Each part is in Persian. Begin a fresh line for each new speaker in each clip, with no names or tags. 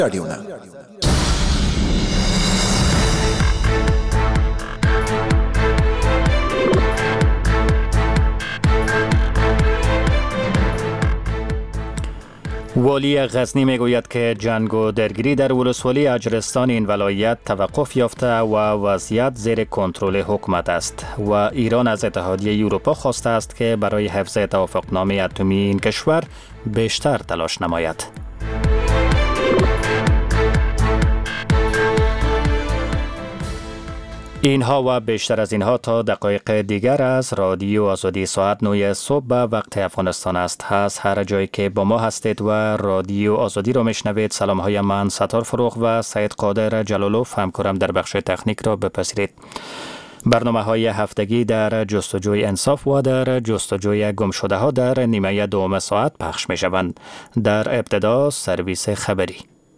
رادیو نه.
والی غزنی میگوید که جنگ و درگیری در ولسوالی اجرستان این ولایت توقف یافته و وضعیت زیر کنترل حکومت است و ایران از اتحادیه اروپا خواسته است که برای حفظ توافقنامه اتمی این کشور بیشتر تلاش نماید. اینها و بیشتر از اینها تا دقایق دیگر از رادیو آزادی ساعت 9 صبح به وقت افغانستان است. هر جایی که با ما هستید و رادیو آزادی رو میشنوید، سلام های من ستار فروغ و سید قادر جلالوف همکارم در بخش تکنیک را بپذیرید. برنامه های هفتگی در جستجوی انصاف و در جستجوی گم شده ها در نیمه دوم ساعت پخش می شوند. در ابتدا سرویس خبری.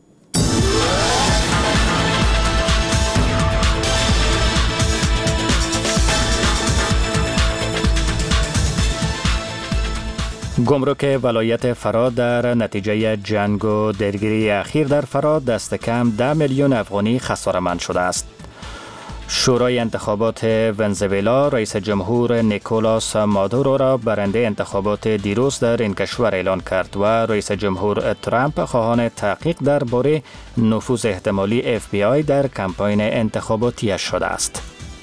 گمرک ولایت فراد در نتیجه جنگ و درگیری اخیر در فراد دست کم 10 میلیون افغانی خساره‌مند شده است. شورای انتخابات ونزوئلا رئیس جمهور نیکولاس مادورو را برنده انتخابات دیروز در این کشور اعلان کرد و رئیس جمهور ترامپ خواهان تحقیق درباره نفوذ احتمالی FBI در کمپاین انتخاباتیش شده است.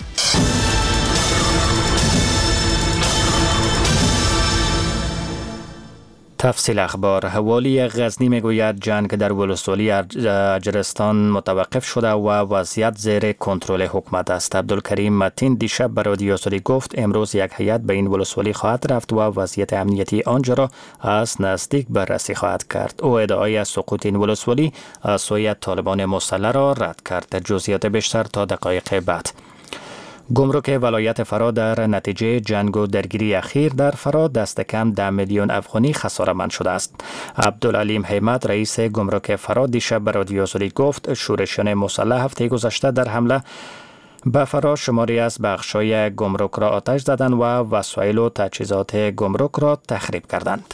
تفصیل اخبار. والی غزنی میگوید جنگ در ولسوالی اجرستان متوقف شده و وضعیت زیر کنترل حکومت است. عبدالکریم متین دیشب به رادیو آزادی گفت امروز یک هیئت به این ولسوالی خواهد رفت و وضعیت امنیتی آنجا را از نزدیک بررسی خواهد کرد. او ادعای از سقوط این ولسوالی از سوی طالبان مسلح را رد کرد. جزئیات بیشتر تا دقایق بعد. گمرک ولایت فراد در نتیجه جنگ و درگیری اخیر در فراد دست کم 10 میلیون افغانی خساره‌مند شده است. عبدالعلیم حمد رئیس گمرک فراد دیشب به رادیو آزادی گفت شورشیان مسلح هفته گذشته در حمله به فراد شماری از بخش‌های گمرک را آتش زدند و وسایل و تجهیزات گمرک را تخریب کردند.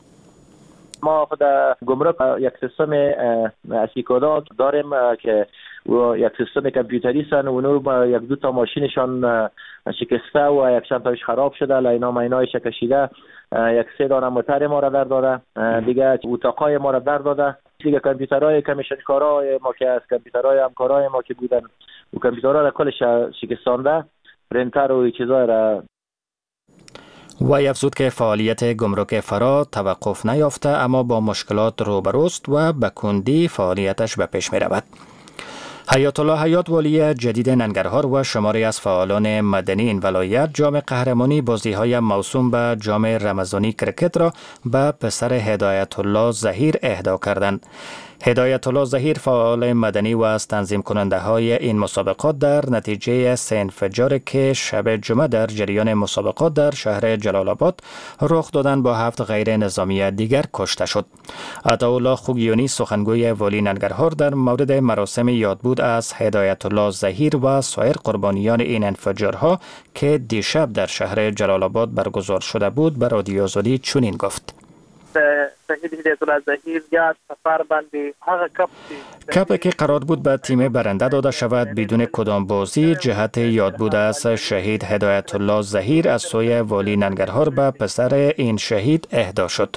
ما در گمرک یک سیستم اسیکودا داریم که و یک سیستم کامپیوتری سن و اونو یک دو تا ماشینشان شکسته و یک چند تاش خراب شده، لینا مینایش کشیده، یک 3 دانه موتر ما را در داده، دیگه اتاقای ما را در داده، دیگه کامپیوترهای کمیشنکارای ما که از کامپیوترهای همکارای ما که بودن و کامپیوترها را کلش شکستانده، پرینتر و چیزای را.
و افزود که فعالیت گمرک فراد توقف نیافته اما با مشکلات روبروست و به کندی فعالیتش به پیش می رود. حیات الله حیات والی جدید ننگرهار و شماری از فعالان مدنی این ولایت جام قهرمانی بازی‌های موسوم به جام رمضانی کرکت را به پسر هدایت الله ظهیر اهدا کردند. هدایت الله ظهیر فعال مدنی و از تنظیم کننده های این مسابقات در نتیجه 3 انفجار که شب جمعه در جریان مسابقات در شهر جلال آباد رخ دادن با 7 غیر نظامی دیگر کشته شد. عطاالله خوگیانی سخنگوی والی ننگرهار در مورد مراسم یادبود از هدایت الله ظهیر و سایر قربانیان این انفجارها که دیشب در شهر جلال آباد برگزار شده بود به رادیو آزادی چنین گفت:
شهید هدایت الله ظهیر یا سفر بندی
کپی که قرار بود به تیم برنده داده شود بدون کدام بازی جهت یادبود از شهید هدایت الله ظهیر از سوی والی ننگرهار به پسر این شهید اهدا شد.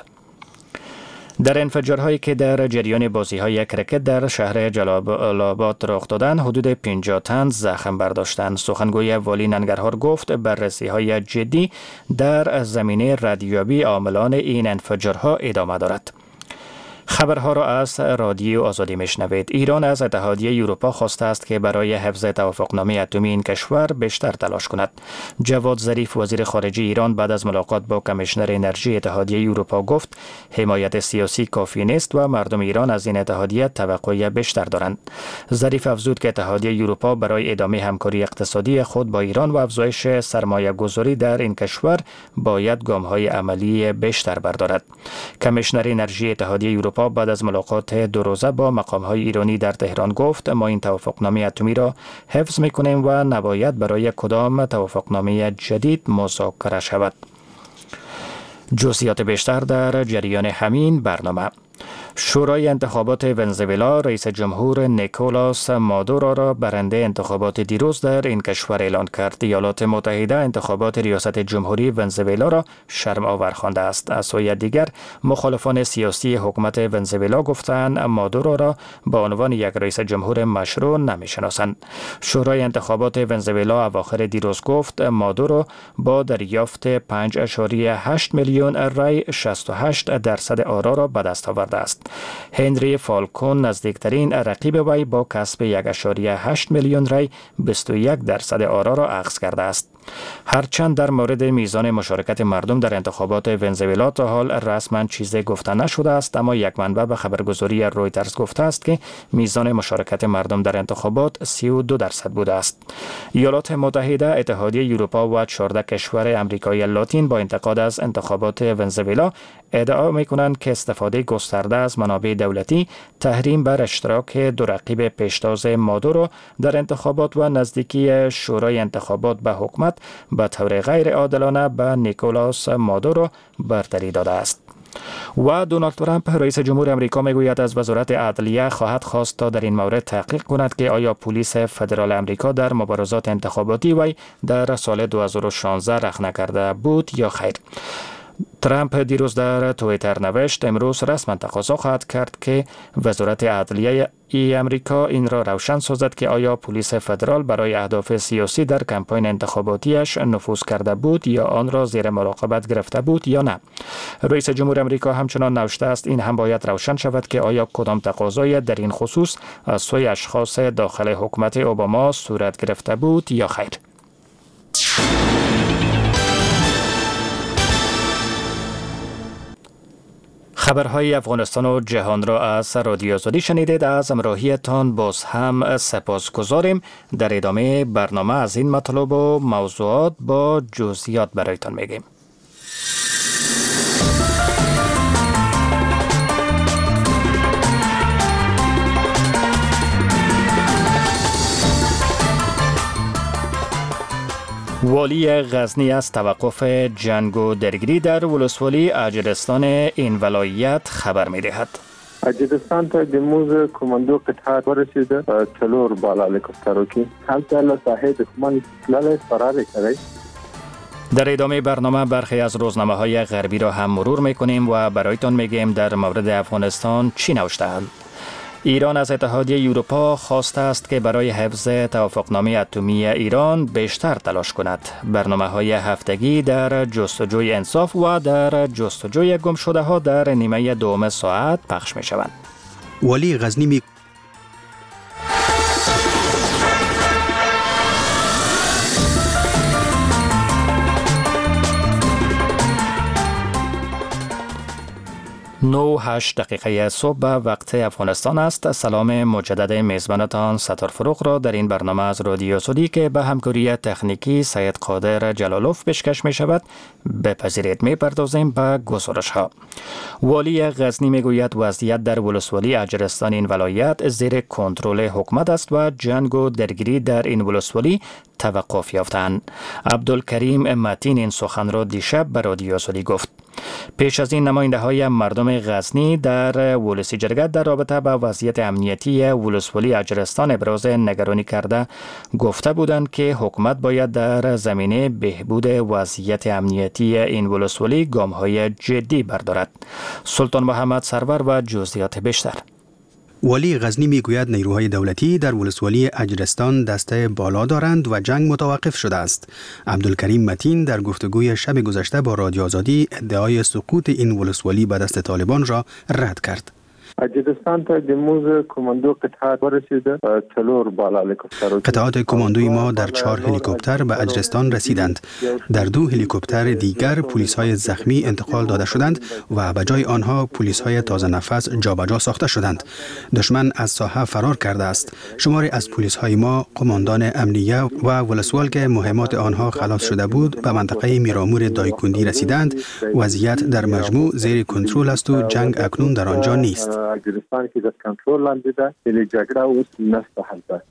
در انفجارهایی که در جریان بازی‌های کرکت در شهر جلال آباد رخ دادند حدود 50 تن زخم برداشتند. سخنگوی والی ننگرهار گفت بررسی‌های جدی در زمینه ردیابی عاملان این انفجارها ادامه دارد. خبرها را از رادیو آزادی میشنوید. ایران از اتحادیه اروپا خواسته است که برای حفظ توافقنامه اتمی این کشور بیشتر تلاش کند. جواد ظریف وزیر خارجه ایران بعد از ملاقات با کمیشنر انرژی اتحادیه اروپا گفت حمایت سیاسی کافی نیست و مردم ایران از این اتحادیه توقع بیشتر دارند. ظریف افزود که اتحادیه اروپا برای ادامه همکاری اقتصادی خود با ایران و افزایش سرمایه گذاری در این کشور باید گام‌های عملی بیشتر بردارد. کمیشنر انرژی اتحادیه اروپا بعد از ملاقات 2 روزه با مقام‌های ایرانی در تهران گفت ما این توافقنامه اتمی را حفظ می‌کنیم و نباید برای کدام توافقنامه جدید مذاکره شود. جزئیات بیشتر در جریان همین برنامه. شورای انتخابات ونزوئلا رئیس جمهور نیکولاس مادورو را برنده انتخابات دیروز در این کشور اعلان کرد. ایالات متحده انتخابات ریاست جمهوری ونزوئلا را شرم آور خوانده است. از سوی دیگر مخالفان سیاسی حکومت ونزوئلا گفتند مادورو را به عنوان یک رئیس جمهور مشروع نمی‌شناسند. شورای انتخابات ونزوئلا اواخر دیروز گفت مادورو با دریافت 5.8 میلیون رای 68% آرا را به دست آورده است. هنری فالکون نزدیکترین رقیب وی با کسب 1.8 میلیون رای 21% آرا را اخذ کرده است. هرچند در مورد میزان مشارکت مردم در انتخابات ونزوئلا تا حال رسما چیزی گفته نشده است، اما یک منبع به خبرگزاری رویترز گفته است که میزان مشارکت مردم در انتخابات 32% بوده است. ایالات متحده، اتحادیه اروپا و 14 کشور آمریکای لاتین با انتقاد از انتخابات ونزوئلا ادعا می‌کنند که استفاده گسترده از منابع دولتی، تحریم بر اشتراک دو رقیب پیشتاز مادورو در انتخابات و نزدیکی شورای انتخابات به حکومت به طور غیر عادلانه به نیکولاس مادورو برتری داده است. و دونالد ترامپ رئیس جمهور آمریکا میگوید از وزارت عدلیه خواهد خواست تا در این مورد تحقیق کند که آیا پلیس فدرال آمریکا در مبارزات انتخاباتی وی در سال 2016 رخ نکرده بود یا خیر. ترامپ دیروز در توییتر نوشت امروز رسما تقاضا خواهد کرد که وزارت عدلیه آمریکا این را روشن سازد که آیا پلیس فدرال برای اهداف سیاسی در کمپاین انتخاباتیش نفوذ کرده بود یا آن را زیر مراقبت گرفته بود یا نه. رئیس جمهور آمریکا همچنان نوشته است این هم باید روشن شود که آیا کدام تقاضای در این خصوص از سوی اشخاص داخل حکومت اوباما صورت گرفته بود یا خیر. خبرهای افغانستان و جهان را از رادیو آزادی شنیدید. از همراهیتان باز هم سپاسگزاریم. در ادامه برنامه از این مطالب و موضوعات با جزئیات برایتان میگیم. والی غزنی از توقف جنگ و درگیری در ولسوالی اجرستان این ولایت خبر می دهد.
اجرستان ته د موز کماندو قطعات ورسیده چلور بالا هلیکوپترو کې هلته له ساحې دښمن تللی فرار کړی.
در ادامه برنامه برخی از روزنامه های غربی را هم مرور می کنیم و برایتان میگیم در مورد افغانستان چی نوشته‌اند. ایران از اتحادیه اروپا خواسته است که برای حفظ توافقنامه اتمی ایران بیشتر تلاش کند. برنامه‌های هفتگی در جستجوی انصاف و در جستجوی گمشده ها در نیمه دوم ساعت پخش می شوند.
والی غزنی
نو 8 دقیقه صبح به وقت افغانستان است. سلام مجدد میزبانتان ستار فروغ را در این برنامه از رادیو آزادی که به همکاری تکنیکی سید قادر جلالوف پیشکش می شود بپذیرید. می پردازیم به گزارش ها. والی غزنی می گوید وضعیت در ولسوالی اجرستان این ولایت زیر کنترل حکومت است و جنگ و درگیری در این ولسوالی توقف یافتند. عبدالکریم متین این سخن را دیشب به رادیو آزادی گفت. پیش از این نماینده های مردم غزنی در ولسی جرگت در رابطه با وضعیت امنیتی ولسوالی اجرستان ابراز نگرانی کرده گفته بودند که حکومت باید در زمینه بهبود وضعیت امنیتی این ولسوالی گام‌های جدی بردارد. سلطان محمد سرور و جزئیات بیشتر.
والی غزنی میگوید نیروهای دولتی در ولسوالی اجرستان دسته بالا دارند و جنگ متوقف شده است. عبدالکریم متین در گفتگوی شب گذشته با رادیو آزادی ادعای سقوط این ولسوالی به دست طالبان را رد کرد.
اجرستان ته د موز کماندو قطعات ورسیده چلور بالا هلیکوپترو.
قطعات کماندوی ما در 4 هلیکوپتر به اجرستان رسیدند. در 2 هلیکوپتر دیگر پلیس‌های زخمی انتقال داده شدند و به جای آنها پلیس‌های تازه نفس جابجا ساخته شدند. دشمن از ساحه فرار کرده است. شماری از پلیس‌های ما، قماندان امنیه و ولسوال که مهمات آنها خلاص شده بود به منطقه میرامور دایکندی رسیدند. وضعیت در مجموع زیر کنترل است و جنگ اکنون در آنجا نیست.
اجرستان کې د کنټرول لاندې ده، چې جګړه اوس نشته هلته.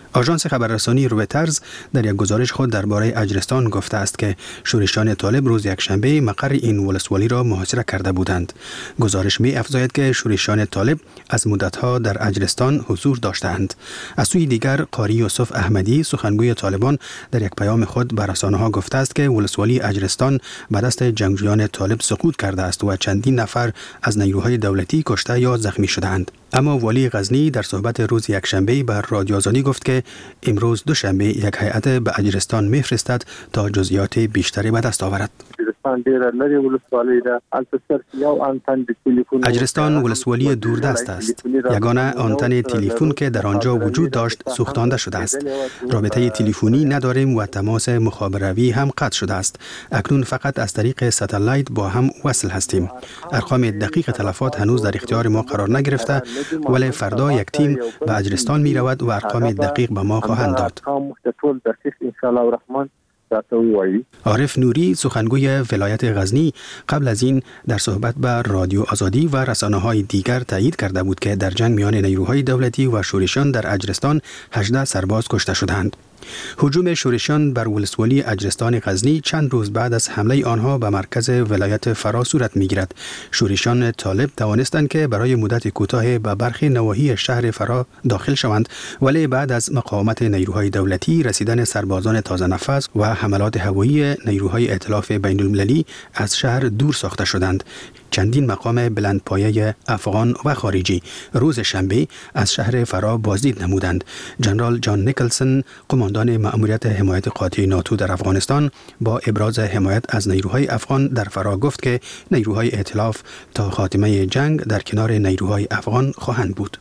آژانس خبررسانی رویترز در یک گزارش خود درباره اجرستان گفته است که شورشیان طالب روز یکشنبه مقر این ولسوالی را محاصره کرده بودند. گزارش می افزاید که شورشیان طالب از مدتها در اجرستان حضور داشتند. از سوی دیگر قاری یوسف احمدی سخنگوی طالبان در یک پیام خود به رسانه‌ها گفته است که ولسوالی اجرستان به دست جنگجویان طالب سقوط کرده است و چندین نفر از نیروهای دولتی کشته یا زخمی شدند. اما والی غزنی در صحبت روز یکشنبه بر رادیو آزادی گفت که امروز دوشنبه یک هیئت به اجرستان میفرستد تا جزئیات بیشتری به دست آورد. اجرستان ولسوالی دوردست است. یگانه آنتن تلفن که در آنجا وجود داشت سوختانده شده است. رابطه تلفنی نداریم و تماس مخابراتی هم قطع شده است. اکنون فقط از طریق ستلایت با هم وصل هستیم. ارقام دقیق تلفات هنوز در اختیار ما قرار نگرفته، ولی فردا یک تیم به اجرستان می رود و ارقام دقیق به ما خواهند داد. عارف نوری سخنگوی ولایت غزنی قبل از این در صحبت به رادیو آزادی و رسانه‌های دیگر تایید کرده بود که در جنگ میان نیروهای دولتی و شورشیان در اجرستان 18 سرباز کشته شدند. هجوم شورشیان بر ولسوالی اجرستان غزنی چند روز بعد از حمله آنها به مرکز ولایت فرا صورت می‌گیرد. شورشیان طالب توانستند که برای مدت کوتاه به برخی نواحی شهر فرا داخل شوند، ولی بعد از مقاومت نیروهای دولتی، رسیدن سربازان تازه نفس و حملات هوایی نیروهای ائتلاف بین‌المللی از شهر دور ساخته شدند. چندین مقام بلندپایه افغان و خارجی روز شنبه از شهر فرا بازدید نمودند. جنرال جان نیکلسون، قماندان مأموریت حمایت قاطع ناتو در افغانستان، با ابراز حمایت از نیروهای افغان در فرا گفت که نیروهای ائتلاف تا خاتمه جنگ در کنار نیروهای افغان خواهند بود.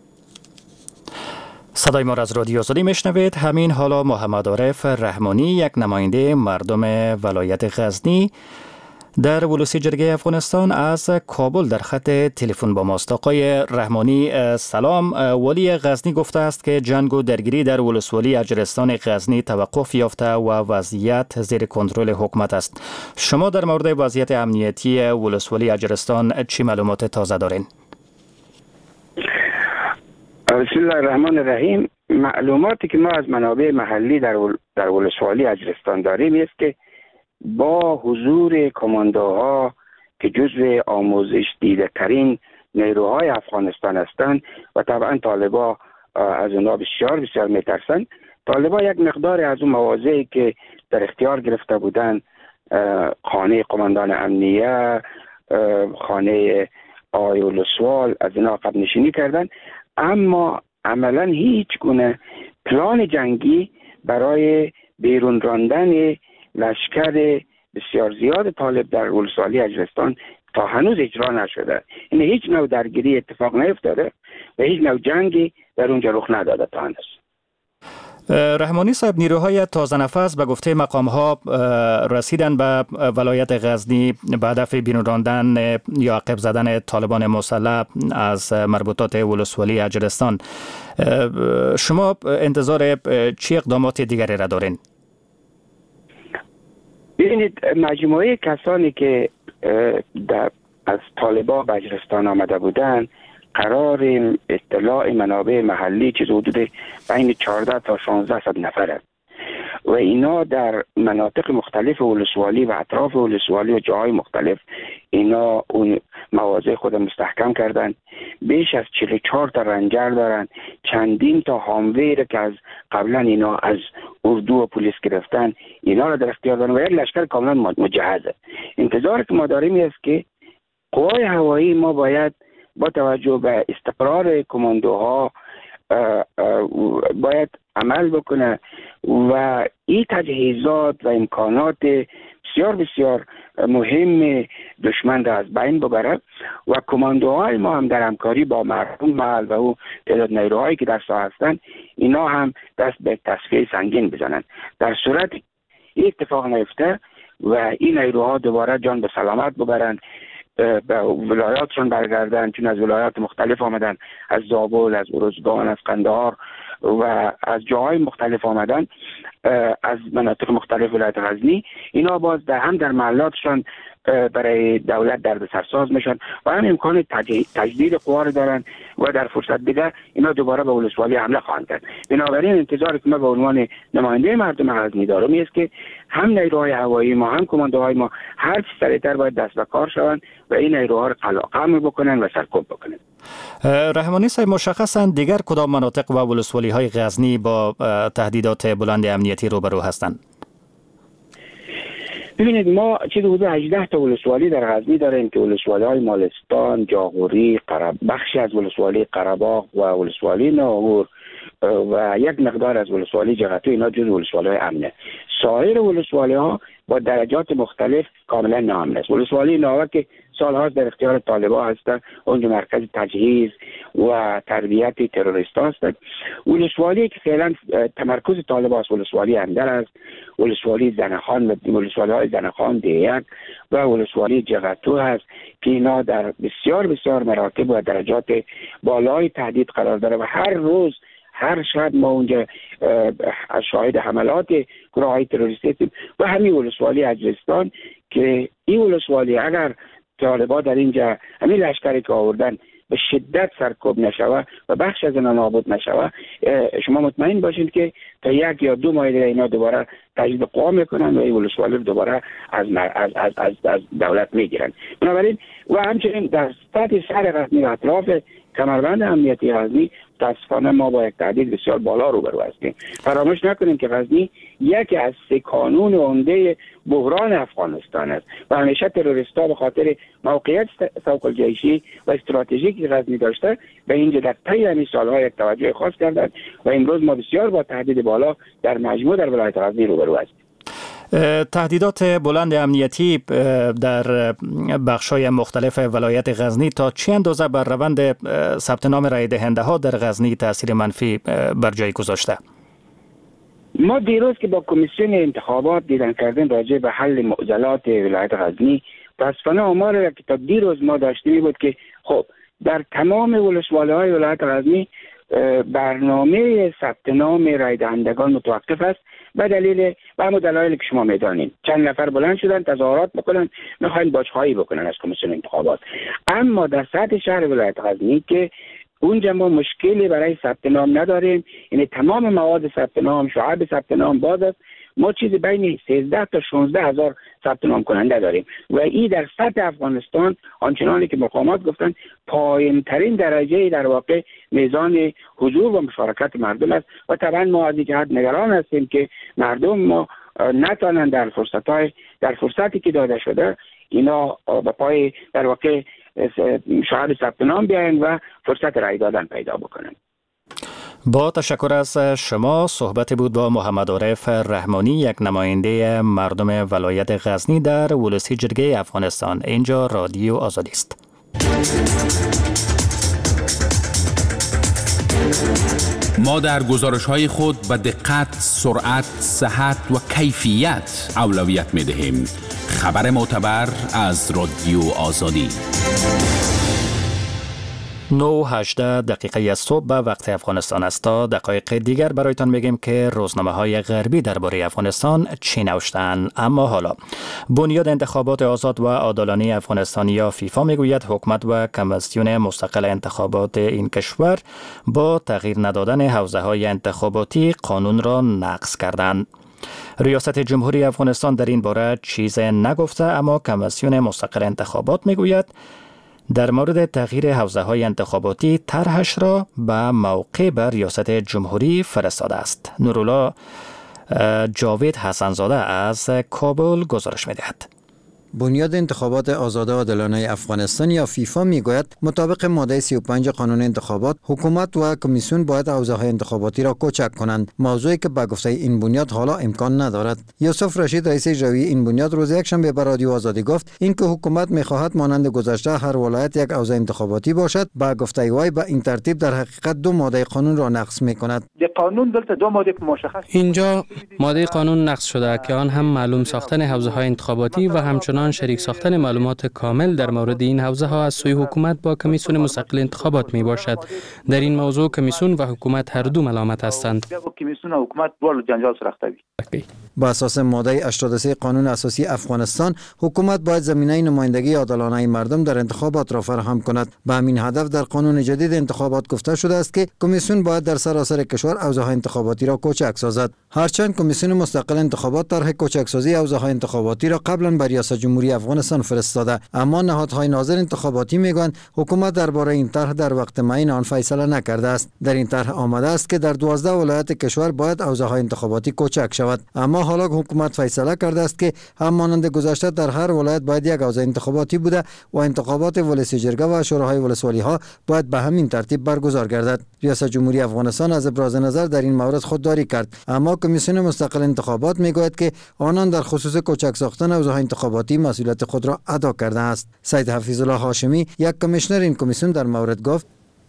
صدای ما را از رادیو آزادی میشنوید. همین حالا محمد عارف رحمانی، یک نماینده مردم ولایت غزنی در ولوسی جرگه افغانستان، از کابل در خط تلفن با ماست. آقای رحمانی سلام. والی غزنی گفته است که جنگ و درگیری در ولسوالی اجرستان غزنی توقف یافته و وضعیت زیر کنترل حکومت است. شما در مورد وضعیت امنیتی ولسوالی اجرستان چی معلومات تازه دارین؟
بسم الله الرحمن الرحیم. معلوماتی که ما از منابع محلی در ولسوالی اجرستان داریم است که با حضور کماندوها که جزو آموزش دیده ترین نیروهای افغانستان هستند و طبعا طالبا از اونها بسیار بسیار میترسند، طالبا یک مقدار از اون مواضعی که در اختیار گرفته بودند، خانه قماندان امنیه، خانه آقای ولسوال، از اینا عقب نشینی کردند، اما عملا هیچ گونه پلان جنگی برای بیرون راندن لشکر بسیار زیاد طالب در ولسوالی اجرستان تا هنوز اجرا نشده. این هیچ نوع درگیری اتفاق نیفتاده و هیچ نوع جنگی در اونجا رخ نداده تا هنوز.
رحمانی صاحب، نیروهای تازه نفس به گفته مقام‌ها رسیدن به ولایت غزنی به هدف بیرون راندن یا عقب زدن طالبان مسلح از مربوطات ولسوالی اجرستان. شما انتظار چه اقدامات دیگری را دارین؟
ببینید، مجموعه کسانی که از طالبان به اجرستان آمده بودند، قرار اطلاع منابع محلی چیز حدود بین 14 تا 1600 نفر است و اینا در مناطق مختلف ولسوالی و اطراف ولسوالی و جاهای مختلف اینا اون مواضع خود مستحکم کردن. بیش از 44 تا رنجر دارن، چندین تا هامویر که از قبلا اینا از اردو و پلیس گرفتن اینا را در اختیار دارن و یک لشکر کاملا مجهزه. انتظار که ما داریم است که قوای هوایی ما باید با توجه به استقرار کماندوها باید عمل بکنه و این تجهیزات و امکانات بسیار بسیار مهم دشمن را از بین ببره و کماندوهای ما هم در همکاری با مردم محل و او تعداد نیروهایی که در ساحه هستند اینا هم دست به تصفیه سنگین بزنند. در صورت این اتفاق نیفته و این نیروها دوباره جان به سلامت ببرند، به ولایاتشون برگردن، چون از ولایات مختلف آمدن، از زابل، از ارزگان، از قندهار و از جاهای مختلف آمدن، از مناطق مختلف ولایت غزنی. اینا باز در محلاتشان برای دولت دردسرساز میشن و هم امکان تجدید قوا رو دارن و در فرصت دیگه اینا دوباره به ولسوالی حمله خواهند کرد. بنابراین انتظار که ما به عنوان نماینده مردم غزنی دارم است که هم نیروهای هوایی ما، هم کماندوهای ما هر چه سریعتر باید دست به کار شوند و این نیروها رو قمع بکنن و سرکوب بکنن.
رحمانی صاحب، مشخصاً دیگر کدام مناطق و ولسوالی های غزنی با تهدیدات بلند امنیتی روبرو هستند؟
ببینید، ما چیزی حدود 18 تا ولسوالی در غزنی داریم که ولسوالی‌های مالستان، جاغوری، بخشی از ولسوالی قره‌باغ و ولسوالی ناهور و یک مقدار از ولسوالی جغتو، اینا جز ولسوالی‌های امنه. سایر ولسوالی‌ها با درجات مختلف کاملا ناامن است. ولسوالی ناوک که سال‌هاست در اختیار طالبان هستند، اونجا مرکز تجهیز و تربیت تروریست‌ها هستند. ولسوالی که فعلا تمرکز طالبان است ولسوالی اندر است، ولسوالی زنخان و ولسوالی‌های زنخان دیگ و ولسوالی جغتو هست که اینا در بسیار بسیار مراتب و درجات بالای تهدید قرار داره و هر روز هر شب ما اونجا شاهد حملات گروه‌های تروریستی هستیم. و همین ولسوالی اجرستان که این ولسوالی اگر طالبان در اینجا همین لشکری که آوردن به شدت سرکوب نشوه و بخش از اینا نابود نشوه، شما مطمئن باشید که تا 1 یا 2 ماه دیگه اینا دوباره تجدید قوا میکنن و این ولسوالی دوباره از دولت میگیرن. بنابراین و همچنین در سطح شهر غزنی و اطراف کمربند امنیتی غزنی متاسفانه ما با یک تهدید بسیار بالا روبرو هستیم. فراموش نکنیم که غزنی یکی از 3 کانون عمده بحران افغانستان است و همیشه تروریست‌ها به خاطر موقعیت سوق الجیشی و استراتژیکی غزنی داشته و اینجا در طی همین سال‌ها یک توجه خاص کردند و امروز ما بسیار با تهدید بالا در مجموع در ولایت غزنی روبرو هستیم.
تهدیدات بلند امنیتی در بخش‌های مختلف ولایت غزنی تا چه اندازه بر روند ثبت نام رای دهنده ها در غزنی تاثیر منفی بر جای گذاشته؟
ما دیروز که با کمیسیون انتخابات دیدن کردن راجع به حل معضلات ولایت غزنی، متاسفانه آمار که تا دیروز ما داشتیم بود که خب در تمام ولسوالی‌های ولایت غزنی برنامه ثبت نام رای دهندگان متوقف است به دلیل و همون دلایلی که شما میدانید. چند نفر بلند شدن تظاهرات بکنن، میخواین باج‌خواهی بکنن از کمیسیون انتخابات. اما در سطح شهر ولایت غزنی که اونجا ما مشکلی برای ثبت نام نداریم، یعنی تمام مواد ثبت نام، شعب ثبت نام باز است. ما چیزی بین 13 تا 16 هزار ثبت نام کننده داریم و این در سطح افغانستان آنچنانی که مقامات گفتن پایین ترین درجه در واقع میزان حضور و مشارکت مردم است و طبعا ما از این جهت نگران هستیم که مردم ما نتوانند در فرصتی که داده شده اینا به پای در واقع شاهد ثبت نام بیاین و فرصت رای دادن پیدا بکنن.
با تشکر از شما. صحبت بود با محمد عارف رحمانی، یک نماینده مردم ولایت غزنی در ولسی جرگه افغانستان. اینجا رادیو آزادی است.
ما در گزارش‌های خود به دقت، سرعت، صحت و کیفیت اولویت می‌دهیم. خبر معتبر از رادیو آزادی.
9:18 دقیقه از صبح به وقت افغانستان است. تا دقایق دیگر برایتان میگیم که روزنامه‌های غربی درباره افغانستان چی نوشتند. اما حالا بنیاد انتخابات آزاد و عادلانه افغانستان یا فیفا میگوید حکومت و کمیسیون مستقل انتخابات این کشور با تغییر ندادن حوزه‌های انتخاباتی قانون را نقض کردند. ریاست جمهوری افغانستان در این باره چیز نگفته، اما کمیسیون مستقل انتخابات میگوید در مورد تغییر حوزه‌های انتخاباتی طرحش را به موقع به ریاست جمهوری فرستاده است. نورالله جاوید حسنزاده از کابل گزارش می‌دهد.
بنیاد انتخابات آزاد و عادلانه افغانستان یا فیفا میگوید مطابق ماده 35 قانون انتخابات حکومت و کمیسیون باید حوزه‌های انتخاباتی را کوچک کنند، موضوعی که به گفته این بنیاد حالا امکان ندارد. یوسف رشید رئیس اجرایی این بنیاد روز یکشنبه به رادیو آزادی گفت اینکه حکومت میخواهد مانند گذشته هر ولایت یک حوزه انتخاباتی باشد، به گفته وی به این ترتیب در حقیقت 2 ماده قانون را نقض میکند.
قانون دلته 2 ماده مشخص
اینجا ماده قانون نقض شده که آن هم معلوم ساختن حوزه‌های انتخاباتی و همچنان
همچنان شریک ساختن معلومات کامل در مورد این حوزه ها از سوی حکومت با کمیسیون مستقل انتخابات می باشد. در این موضوع کمیسیون و حکومت هر دو ملامت هستند.
کمیسیون و حکومت دوال جنجال سرختوی.
با اساس ماده 83 قانون اساسی افغانستان، حکومت باید زمینه نمایندگی عادلانه مردم در انتخابات را فراهم کند. به همین هدف در قانون جدید انتخابات گفته شده است که کمیسیون باید در سراسر کشور اوضاع انتخاباتی را کوچک سازد. هرچند کمیسیون مستقل انتخابات طرح کوچکسازی اوضاع انتخاباتی را قبلا به ریاست جمهوری افغانستان فرستاده، اما نهادهای ناظر انتخاباتی میگویند حکومت درباره این طرح در وقت معین آن فیصله نکرده است. در این طرح آمده است که در 12 ولایت کشور باید اوضاع انتخاباتی کوچک شود، اما حالا حکومت فیصله کرده است که همانند گذشته در هر ولایت باید یک اوضاع انتخاباتی بوده و انتخابات ولسی جرگه و شوراهای ولسوالی ها باید به همین ترتیب برگزار گردد. ریاست جمهوری افغانستان از ابراز نظر در این مورد خودداری کرد، اما کمیسیون مستقل انتخابات میگوید که آنان در خصوص کوچک ساختن اوضاع انتخاباتی مسئولیت خود را ادا کرده است. سید حفیظ الله هاشمی، یک کمیشنر این کمیسیون، در مورد گفت: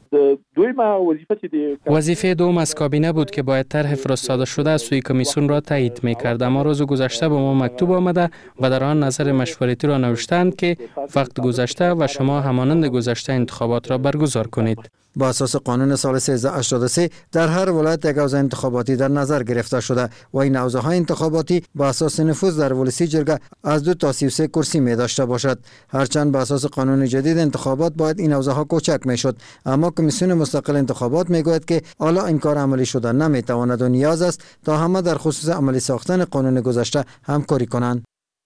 وظیفه دوم از کابینه بود که باید طرح فرستاده شده از سوی کمیسیون را تایید می‌کرد، اما روز گذشته به ما مکتوب آمده و در آن نظر مشورتی را نوشتند که وقت گذشته و شما همانند گذشته انتخابات را برگزار کنید.
با اساس قانون سال 1383 در هر ولایت یک اوضاع انتخاباتی در نظر گرفته شده و این اوضاع انتخاباتی با اساس نفوذ در ولسی جرگه از 2 تا 33 کرسی می داشته باشد. هرچند با اساس قانون جدید انتخابات باید این اوضاع کوچک میشد، اما کمیسیون مستقل انتخابات میگوید که حالا این کار عملی شده نمیتواند و نیاز است تا همه در خصوص عملی ساختن قانون گذشته همکاری کنند.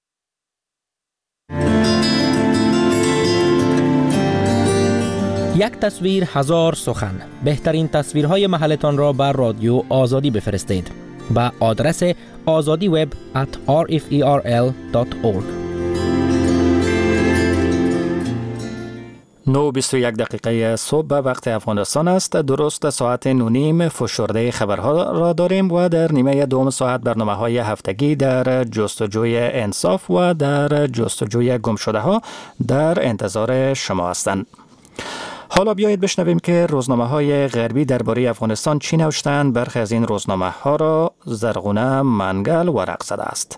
یک تصویر هزار سخن. بهترین تصویرهای محلتان را بر رادیو آزادی بفرستید به آدرس azadiweb@rferl.org.
9:21 صبح به وقت افغانستان است. درست ساعت 9:30 فشرده خبرها را داریم و در نیمه دوم ساعت برنامه‌های هفتگی در جستجوی انصاف و در جستجوی گمشده ها در انتظار شما هستند. حالا بیایید بشنویم که روزنامه‌های غربی درباره افغانستان چی نوشتند. برخی از این روزنامه‌ها را زرغونه منگل ورق زده است.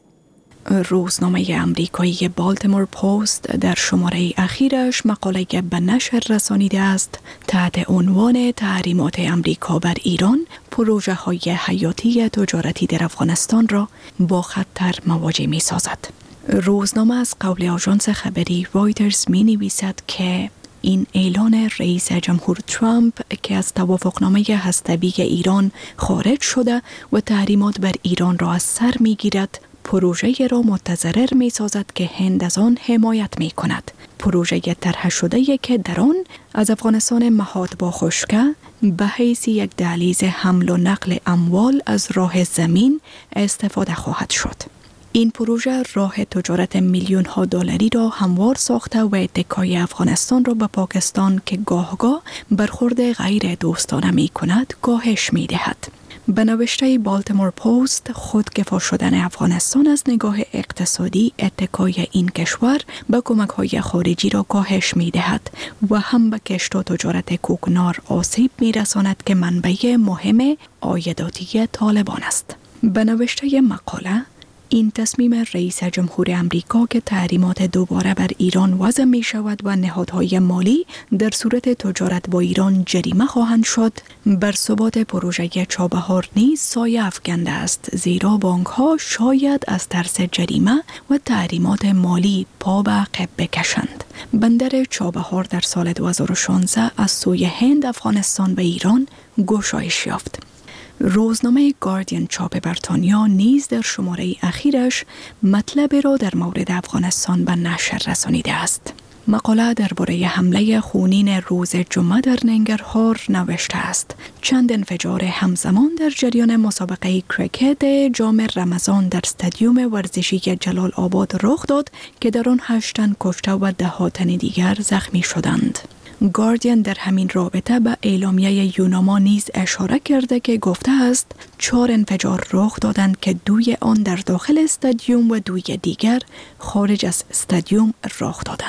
روزنامه امریکایی بالتمور پست در شماره اخیرش مقاله‌ای که به نشر رسانیده است تحت عنوان تحریمات امریکا بر ایران، پروژه‌های حیاتی تجارتی در افغانستان را با خطر مواجه می‌سازد. روزنامه از قول آژانس خبری رایترز می‌نویسد که این اعلان رئیس جمهور ترامپ که از توافقنامه هسته‌ای ایران خارج شده و تحریمات بر ایران را از سر می‌گیرد، پروژه را متضرر می‌سازد که هند از آن حمایت می‌کند. پروژه طرح شده که در آن از افغانستان مهاد با خشکه به حیث یک دهلیز حمل و نقل اموال از راه زمین استفاده خواهد شد. این پروژه راه تجارت میلیون‌ها دلاری را هموار ساخته و اتکای افغانستان را به پاکستان که گاه برخورد غیر دوستانه می‌کند کاهش می‌دهد. به نوشته بالتمور پست، خودکفا شدن افغانستان از نگاه اقتصادی اتکای این کشور به کمک‌های خارجی را کاهش می‌دهد و هم به کشت و تجارت کوکنار آسیب می‌رساند که منبع مهم عایداتی طالبان است. به نوشته مقاله، این تصمیم رئیس جمهور امریکا که تحریمات دوباره بر ایران وضع می شود و نهادهای مالی در صورت تجارت با ایران جریمه خواهند شد، بر ثبات پروژه چابهار نیز سایه افکنده است، زیرا بانک ها شاید از ترس جریمه و تحریمات مالی پا به عقب بکشند. بندر چابهار در سال 2016 از سوی هند، افغانستان و ایران گشایش یافت. روزنامه گاردین چاپ بریتانیا نیز در شماره اخیرش مطلب را در مورد افغانستان به نشر رسانیده است. مقاله درباره حمله خونین روز جمعه در ننگرهار نوشته است: چند انفجار همزمان در جریان مسابقه کریکت جام رمضان در استادیوم ورزشی جلال آباد رخ داد که در آن 8 تن کشته و 10 تن دیگر زخمی شدند. گاردین در همین رابطه به اعلامیه یوناما نیز اشاره کرده که گفته است 4 انفجار رخ دادند که 2 آن در داخل استادیوم و 2 دیگر خارج از استادیوم رخ دادند.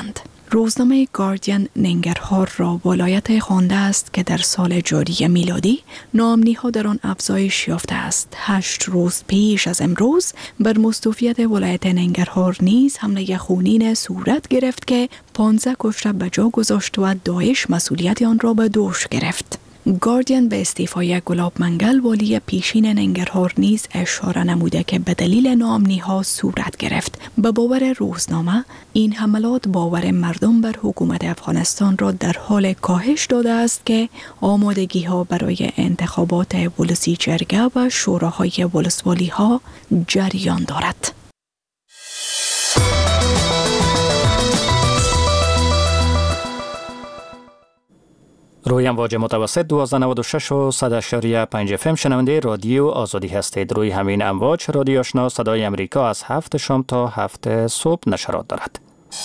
روزنامه گاردین ننگرهار را ولایت خوانده است که در سال جاری میلادی ناامنی‌ها در آن افزایش یافته است. 8 روز پیش از امروز بر مستوفیت ولایت ننگرهار نیز حمله خونین صورت گرفت که 15 کشته به جا گذاشت و داعش مسئولیت آن را به دوش گرفت. گاردین به استعفای گلاب منگل والی پیشین ننگرهار نیز اشاره نموده که به دلیل ناامنی‌ها صورت گرفت. به باور روزنامه این حملات باور مردم بر حکومت افغانستان را در حال کاهش داده است که آمادگی‌ها برای انتخابات ولسی جرگه و شوراهای ولسوالی‌ها جریان دارد.
روی امواج متوسط 1296 و 100.5 FM شنونده رادیو آزادی هستید. روی همین امواج رادیو آشنا صدای امریکا از 7 شام تا 7 صبح نشرات دارد.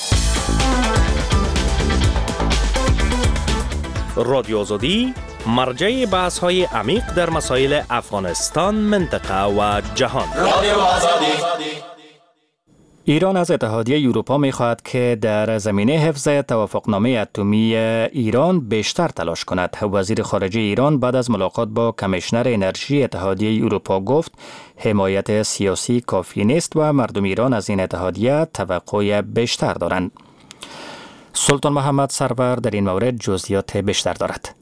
رادیو آزادی مرجع بحث های عمیق در مسائل افغانستان، منطقه و جهان. رادیو آزادی.
ایران از اتحادیه اروپا می‌خواهد که در زمینه حفظ توافقنامه اتمی ایران بیشتر تلاش کند. وزیر خارجه ایران بعد از ملاقات با کمیشنر انرژی اتحادیه اروپا گفت حمایت سیاسی کافی نیست و مردم ایران از این اتحادیه توقع بیشتر دارند. سلطان محمد سرور در این مورد جزئیات بیشتر دارد.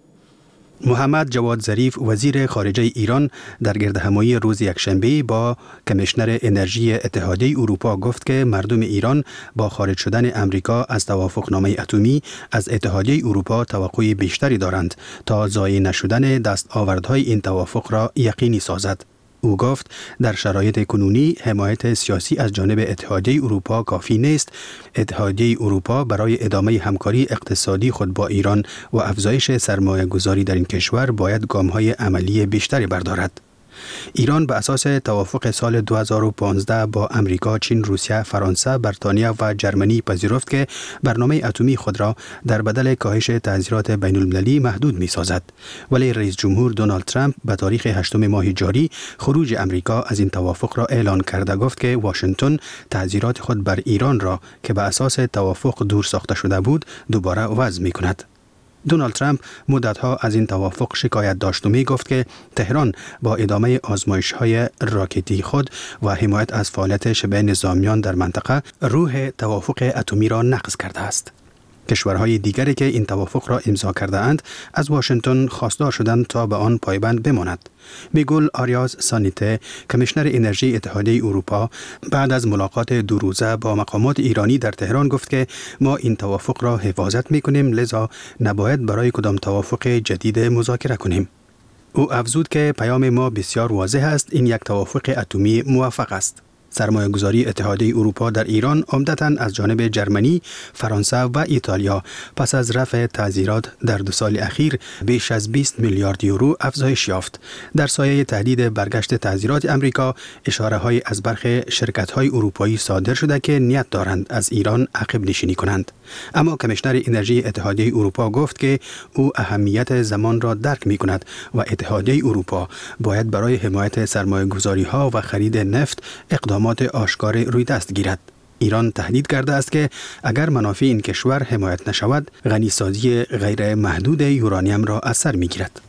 محمد جواد ظریف وزیر خارجه ایران در گردهمایی روز یکشنبه با کمیشنر انرژی اتحادیه اروپا گفت که مردم ایران با خارج شدن امریکا از توافقنامه اتمی از اتحادیه اروپا توقع بیشتری دارند تا ضایع نشدن دستاوردهای این توافق را یقینی سازد. او گفت در شرایط کنونی حمایت سیاسی از جانب اتحادیه اروپا کافی نیست. اتحادیه اروپا برای ادامه همکاری اقتصادی خود با ایران و افزایش سرمایه گذاری در این کشور باید گام‌های عملی بیشتری بردارد. ایران به اساس توافق سال 2015 با امریکا، چین، روسیه، فرانسه، بریتانیا و جرمنی پذیرفت که برنامه اتمی خود را در بدل کاهش تعزیرات بین المللی محدود می سازد. ولی رئیس جمهور دونالد ترامپ به تاریخ 8 ماه جاری خروج امریکا از این توافق را اعلان کرده گفت که واشنگتن تعزیرات خود بر ایران را که به اساس توافق دور ساخته شده بود دوباره وضع می کند. دونالد ترامپ مدتها از این توافق شکایت داشت و می گفت که تهران با ادامه آزمایش‌های راکتی خود و حمایت از فعالیت شبه نظامیان در منطقه روح توافق اتمی را نقض کرده است. کشورهای دیگری که این توافق را امضا کرده اند از واشنگتن خواستار شدند تا به آن پایبند بماند. میگول آریاز سانیته، کمیشنر انرژی اتحادیه اروپا، بعد از ملاقات 2 روزه با مقامات ایرانی در تهران گفت که ما این توافق را حفاظت میکنیم، لذا نباید برای کدام توافق جدید مذاکره کنیم. او افزود که پیام ما بسیار واضح است، این یک توافق اتمی موفق است. سرمایه‌گذاری اتحادیه اروپا در ایران عمدتاً از جانب جرمنی، فرانسه و ایتالیا پس از رفع تعزیرات در 2 سال اخیر بیش از 20 میلیارد یورو افزایش یافت. در سایه تهدید برگشت تعزیرات امریکا، اشاره‌های از برخی شرکت‌های اروپایی صادر شده که نیت دارند از ایران عقب نشینی کنند. اما کمیشنر انرژی اتحادیه اروپا گفت که او اهمیت زمان را درک می‌کند و اتحادیه اروپا باید برای حمایت سرمایه‌گذاری‌ها و خرید نفت اقدامات آشکار روی دست گیرد. ایران تهدید کرده است که اگر منافع این کشور حمایت نشود، غنیسازی غیر محدود یورانیم را از سر می‌گیرد.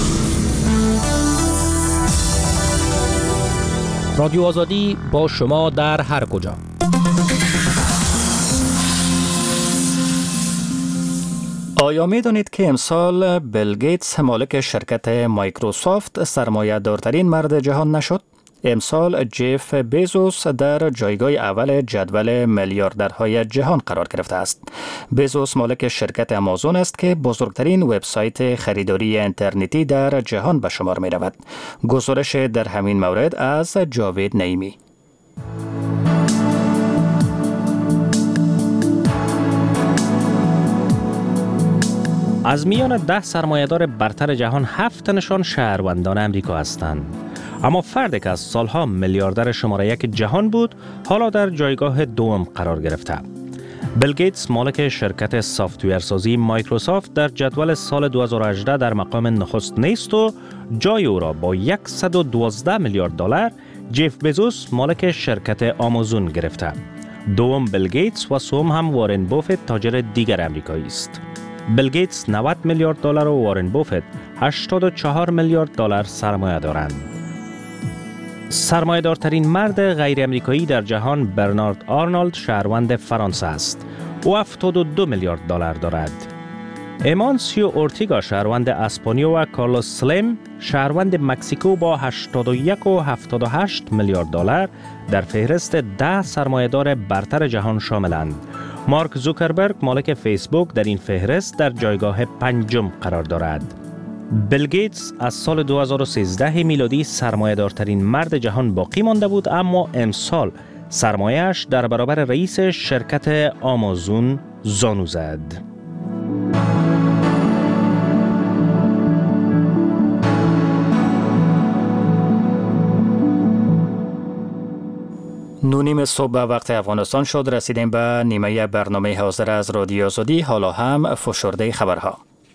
رادیو آزادی با شما در هر کجا.
آیا می دانید که امسال بیل گیتس مالک شرکت مایکروسافت سرمایه دارترین مرد جهان نشد؟ امسال جف بیزوس در جایگاه اول جدول میلیاردرهای جهان قرار گرفته است. بیزوس مالک شرکت آمازون است که بزرگترین وبسایت خریداری اینترنتی در جهان به شمار می رود. گزارش در همین مورد از جاوید نعیمی.
از میان 10 سرمایه‌دار برتر جهان 7 تنشان شهروندان امریکا هستند. اما فردی که از سالها میلیاردر شماره 1 جهان بود، حالا در جایگاه دوم قرار گرفته. بیل گیتس مالک شرکت سافت‌ورسازی مایکروسافت در جدول سال 2018 در مقام نخست نیست و جای او را با 112 میلیارد دلار جف بیزوس مالک شرکت آمازون گرفته. دوم بیل گیتس و سوم هم وارن بافت تاجر دیگر امریکایی است. بیل گیتس 90 میلیارد دلار و وارن بافت 84 میلیارد دلار سرمایه دارند. سرمایه‌دارترین مرد غیر امریکایی در جهان برنارد آرنولد شهروند فرانسه است. او 72 میلیارد دلار دارد. ایمانسیو اورتیگا شهروند اسپانیا و کارلوس سلیم شهروند مکزیکو با 81 و 78 میلیارد دلار در فهرست 10 سرمایه‌دار برتر جهان شاملند. مارک زوکربرگ مالک فیسبوک در این فهرست در جایگاه 5 قرار دارد. بیل گیتس از سال 2013 میلادی سرمایه‌دارترین مرد جهان باقی مانده بود، اما امسال سرمایه‌اش در برابر رئیس شرکت آمازون زانو زد.
نونیم صبح به وقت افغانستان شد. رسیدیم به نیمه برنامه حاضر از رادیو آزادی. حالا هم فشرده خبرها.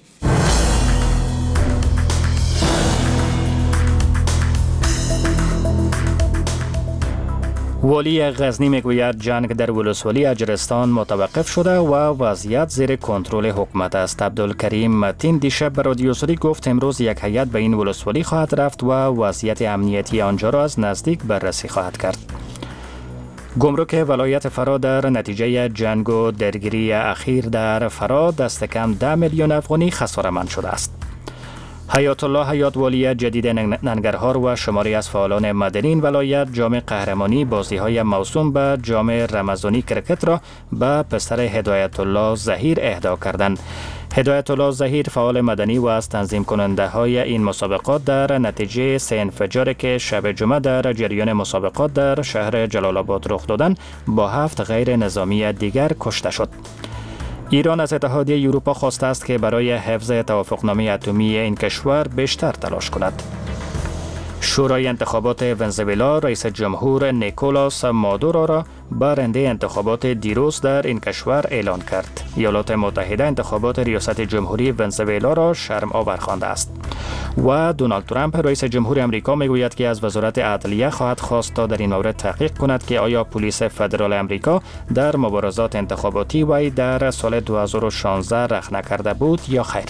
والی غزنی میگوید جنگ در ولسوالی اجرستان متوقف شده و وضعیت زیر کنترل حکومت است. عبدالکریم متین دیشب به رادیو آزادی گفت امروز یک هیئت به این ولسوالی خواهد رفت و وضعیت امنیتی آنجا را از نزدیک بررسی خواهد کرد. گمرک ولایت فرا در نتیجه جنگ و درگیری اخیر در فرا دست کم 10 میلیون افغانی خساره‌مند شده است. حیات الله حیات والی جدید ننگرهار و شماری از فعالان مدنی ولایت جام قهرمانی بازی‌های موسوم به جام رمضانی کرکت را به پسر هدایت الله ظهیر اهدا کردند. هدایت الله ظهیر فعال مدنی و از تنظیم کننده های این مسابقات در نتیجه 3 انفجاری که شب جمعه در جریان مسابقات در شهر جلال آباد رخ دادند با 7 غیر نظامی دیگر کشته شد. ایران از اتحادیه اروپا خواسته است که برای حفظ توافقنامه اتمی این کشور بیشتر تلاش کند. شورای انتخابات ونزوئلا رئیس جمهور نیکولاس مادورو را برنده انتخابات دیروز در این کشور اعلان کرد. ایالات متحده انتخابات ریاست جمهوری ونزوئلا را شرم آور خوانده است. و دونالد ترامپ رئیس جمهور امریکا میگوید که از وزارت عدلیه خواهد خواست تا در این مورد تحقیق کند که آیا پلیس فدرال امریکا در مبارزات انتخاباتی وی در سال 2016 رخنه کرده بود یا خیر.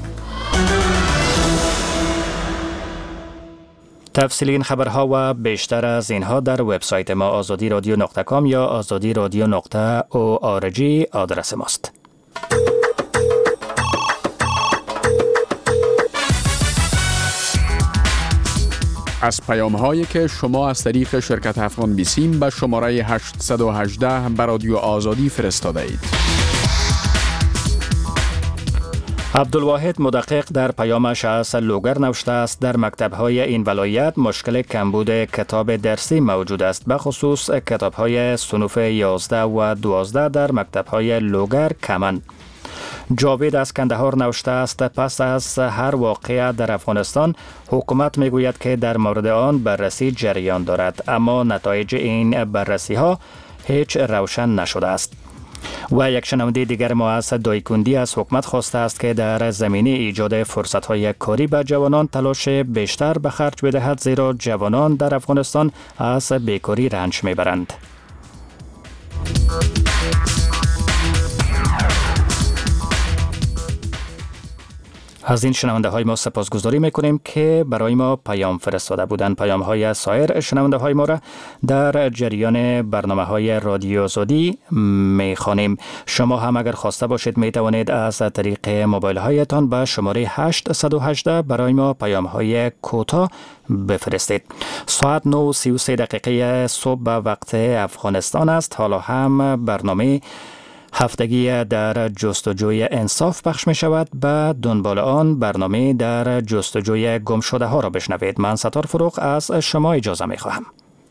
تفصیل این خبرها و بیشتر از اینها در وبسایت ما azadiradio.com یا azadiradio.org آدرس ماست.
از پیام‌هایی که شما از طریق شرکت افغان بیسیم به شماره 818 به رادیو آزادی فرستاده اید.
عبدالواحد مدقق در پیامش از لوگر نوشته است در مکتب‌های این ولایت مشکل کمبود کتاب درسی موجود است، به خصوص کتاب‌های صنوف 11 و 12 در مکتب‌های لوگر کمن. جاوید از کندهار نوشته است پس از هر واقعه در افغانستان حکومت میگوید که در مورد آن بررسی جریان دارد، اما نتایج این بررسی ها هیچ روشن نشده است. و یک شنونده دیگر ما از دایکندی از حکومت خواسته است که در زمینه ایجاد فرصت‌های کاری به جوانان تلاش بیشتر به خرج بدهد، زیرا جوانان در افغانستان از بیکاری رنج میبرند. از این شنونده های ما سپاسگزاری میکنیم که برای ما پیام فرستاده بودند. پیام های سایر شنونده های ما را در جریان برنامه های رادیو آزادی میخوانیم. شما هم اگر خواسته باشید میتوانید از طریق موبایل هایتان به شماره 818 برای ما پیام های کوتاه بفرستید. ساعت 9:33 صبح به وقت افغانستان است. حالا هم برنامه هفتگی در جستجوی انصاف پخش می شود. به دنبال آن برنامه در جستجوی گم شده ها را بشنوید. من ستار فروغ از شما اجازه می خواهم.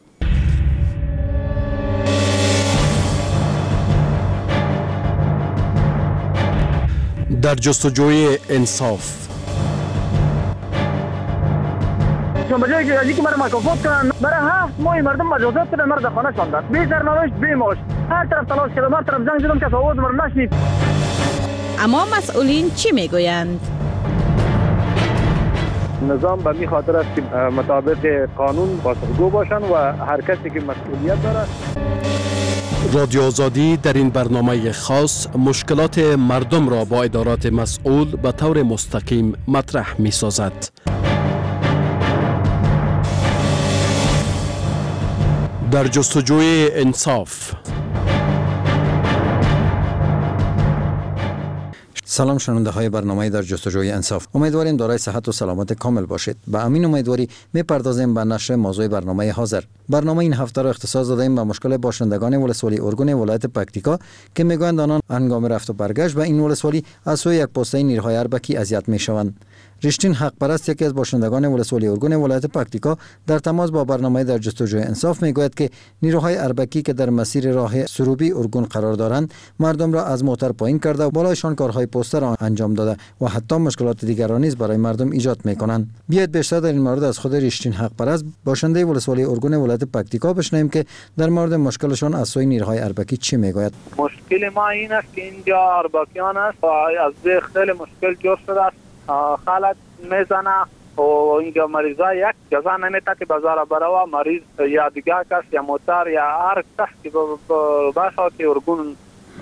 در جستجوی انصاف
به جایی که ازی که مرا مکافات کنن، برای 7 ماه مردم مجازات کردن، مرا در خانه شاندن، بی سرنوشت بی معاش. هر طرف تلاش کردم، هر طرف زنگ زدم که آواز مرا نشنید.
اما مسئولین چی میگویند؟
نظام به می خاطر است که مطابق قانون پاسخگو باشند و هر کسی که مسئولیت داره.
رادیو آزادی در این برنامه خاص مشکلات مردم را با ادارات مسئول به طور مستقیم مطرح می سازد. در جستجوی انصاف.
سلام شنونده های برنامه در جستجوی انصاف. امیدواریم دارای صحت و سلامت کامل باشید. به امین امیدواری میپردازیم به نشر موضوع برنامه حاضر. برنامه این هفته را اختصاص دادیم به مشکل باشندگان ولسوالی ارگون ولایت پکتیکا که میگویند آنان هنگام رفت و برگشت به این ولسوالی از سوی یک پسته نیروهای اربکی اذیت میشوند. رشتین حق پرست یکی از باشندگان ولسوالی ارگون ولایت پکتیکا در تماس با برنامه در جستجوی انصاف میگوید که نیروهای اربکی که در مسیر راه سروبی ارگون قرار دارند مردم را از موتر پایین کرده و بالایشان کارهای پسته را انجام داده و حتی مشکلات دیگر را نیز برای مردم ایجاد میکنند. بیاید بیشتر در این مورد از خود رشتین حق پرست باشنده ولسوالی ارگون ولایت پکتیکا بشنویم که در مورد مشکلشان از سوی نیروهای اربکی چی میگوید.
مشکل ما این است که اینجا اربکیان است و از خیلی مشکل جور شده است. خلق میزنه و اینجا مریضا یک جزا نمیده که بازار برای مریض یا دیگر کس یا موتر یا هر کس که باشه که ارگون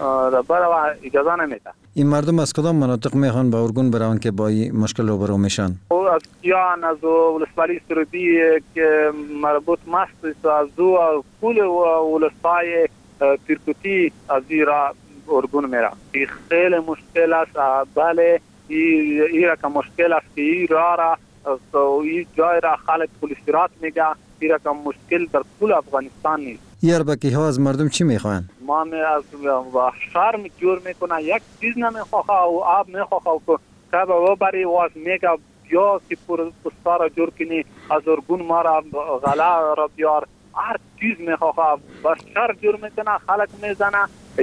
برای اجازه نمیده. این
مردم از کدام مناطق میخوان به ارگون برون که با این مشکل روبرو میشن؟
از کیان، از ولسوالی سروبی که مربوط مست از دو کل ولسای پیرکوتی از این را ارگون میره. این خیلی مشکل است. بله این رقم مشکل است که این راه را این جای را خلق پلیسیرات میگه. این رقم مشکل در کل افغانستان نیست.
این اربکی ها از مردم چی میخوان؟
ما از شرم جور میکنه یک چیز نمیخواه و آب میخواه که با بری واز میگه بیا که پستا را جور کنی از ارگون ما را غلا را بیار هر چیز میخواه با شر جور میکنه خلق میزنه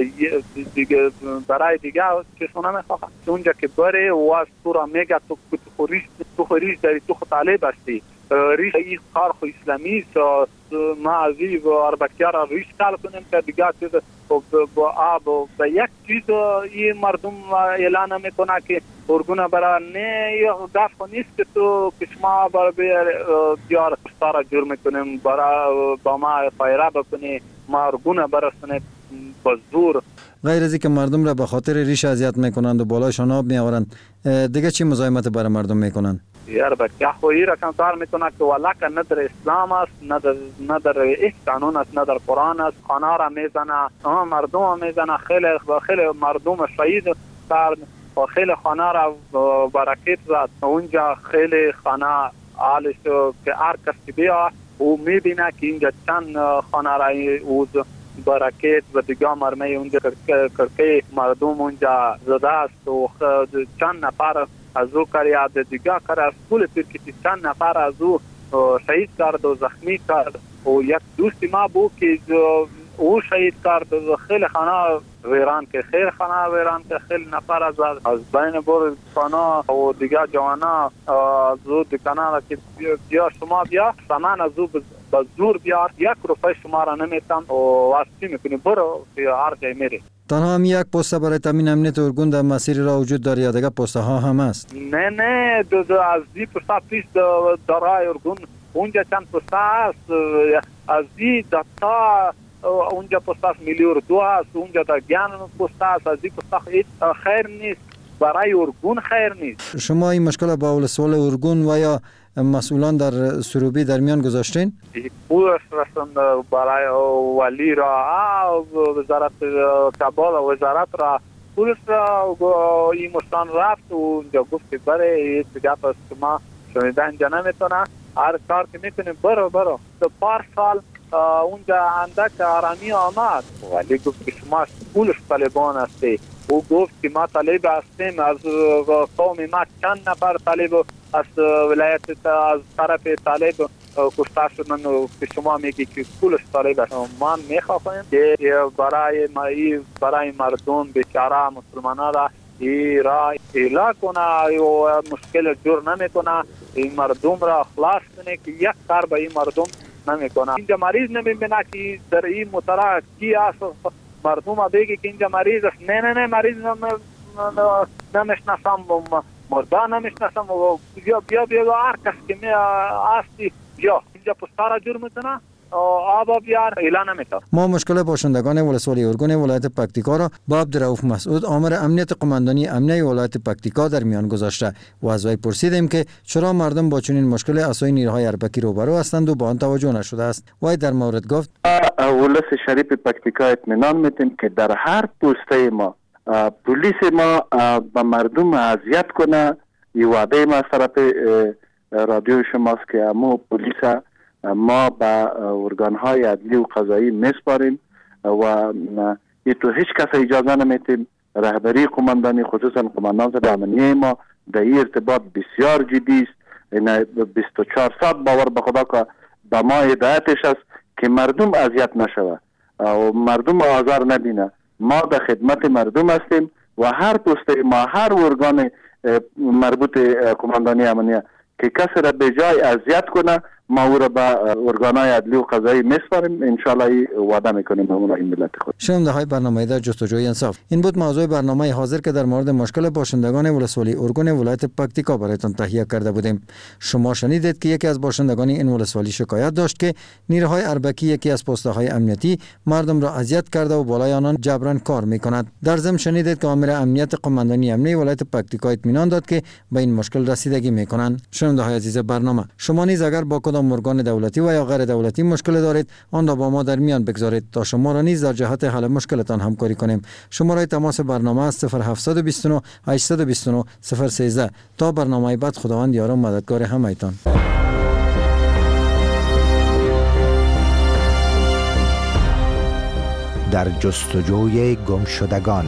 دیگه برای دیگه چشونه میخواه اونجا که بری واز تو را میگه تو خوریش داری تو طالب هستی ریش این کار خو اسلامی است. ما از این اربکی‌ها را ریش کال کنیم که دیگه چیز با آب و به یک چیز این مردم اعلان میکنه که ارگون برای نه گفت نیست که تو کشما برای بیار پستا جور میکنیم برای با ما فایره بکنی ما ارگون برسونه با زور.
غیر از اینکه مردم را به خاطر ریش اذیت میکنند و بالایشان آب میآورند دیگه چی مزاحمت برای مردم میکنند؟
یار بچه خویی را کار میکنه که ولکه نه در اسلام است نه در این قانون است نه در قرآن است. خانه را میزنه مردم میزنه خیلی مردم شهید کرد و خیلی خانه را برکت زد. اونجا خیلی خانه حالش که هر کسی بیا او میبینه که اینجا چند خانه را او برکت و دیگه مرمه اونجا کرکه مردم اونجا زده است و چند نفر از او کاریاد دیگه کار از کل ترکیه چند نفر از او شهید کرد و زخمی کرد و یک دوست ما بود که او شهید کرد و خیلی خانه ویران که خیلی نفر از بین بور خانه و دیگه جوانا از او دکانه که بیا شما بیا سامان از او با زور بیار 1 روپیه شما را نمیتم و واسطی میکنی برو که هر جای میری.
تنها هم یک پسته برای تامین امنیت ارگون در مسیر را وجود داری یا دیگه پسته ها هم است؟
نه از دی پسته پیش دارای ارگون اونجا چند پسته است از دی دتا اونجا پسته میلیون 2 است اونجا در گیان پسته است از دی پسته خیر نیست برای ارگون خیر نیست.
شما این مشکل با ولسوال ارگون و یا مسئولان در سروبی در میان گذاشتین؟
پولش رسند برای ولی را وزارت کابل و وزارت را پولش را این مشتان رفت و اونجا گفت که برای دیگه پس که ما شنیده اینجا نمیتونه هر کار که میکنیم برو پار سال اونجا اندک آرامی آمد ولی گفت که شما پولش طالبان هستی. او گفت که ما طالب هستیم از قوم ما چند نفر طالب از ولایت از طرف طالب کشته شدن و که شما میگی که پولش طالب است. ما میخواهیم که برای مردم بیچاره مسلمانان را این را اعلا کنه و مشکل جور نمیکنه این مردم را خلاص کنه که یک کار به این مردم نمیکنه. اینجا مریض نمیبینه که در این مطرح کی است مردم بگی که اینجا مریض است. نه مریض نمیشناسم مردا نمیشناسم بیا هر کس که می آستی بیا اینجا پستا را جور میکنه آب بیار اعلان نمیکنه.
ما مشکل باشندگان ولسوالی ارگون ولایت پکتیکا را با عبدالرؤوف مسعود آمر امنیت قماندانی امنیه ولایت پکتیکا در میان گذاشته و از وی پرسیدیم که چرا مردم با چنین مشکل اسای نیروهای اربکی روبرو هستند و با آن توجه نشده است. وی در مورد گفت
ولس شریف پکتیکا اطمینان میتیم که در هر پوسته ما پلیس ما به مردم اذیت کنه. این وعده ما از طرف رادیو شماست که امو پلیس ما به ارگان‌های عدلی و قضایی میسپاریم و این تو هیچ کس اجازه نمیتیم. رهبری قماندانی خصوصا قماندان امنیه ما در این ارتباط بسیار جدی است. این 24 ساعت باور به خدا که به ما هدایتش است که مردم اذیت نشود و مردم آزار نبینه. ما در خدمت مردم هستیم و هر پسته ما هر ارگان مربوط قماندانی امنیه که کسی را به جای اذیت کنه ما او را به ارگان‌های عدلی و قضایی میسپاریم. انشالله وعده میکنیم اون این ملت خود.
شنونده های برنامه در جستجوی انصاف، این بود موضوع برنامه حاضر که در مورد مشکل باشندگان ولسوالی ارگون ولایت پکتیکا برایتان تهیه کرده بودیم. شما شنیدید که یکی از باشندگان این ولسوالی شکایت داشت که نیروهای اربکی یکی از پست‌های امنیتی مردم را اذیت کرده و بالای آنان جبران کار میکند. در ضمن شنیدید که آمر امنیت قماندانی امنیه ولایت پکتیکا اطمینان داد که به این مشکل رسیدگی میکنند. شنونده های عزیز برنامه، شما نیز اگر با کدام ارگان دولتی و یا غیر دولتی مشکل دارید آن را با ما در میان بگذارید تا شما را نیز در جهت حل مشکلتان همکاری کنیم. شماره تماس برنامه است 0729 829 013. تا برنامه بعد خداوند یار و مددگار همه‌تان.
در جستجوی گمشدگان.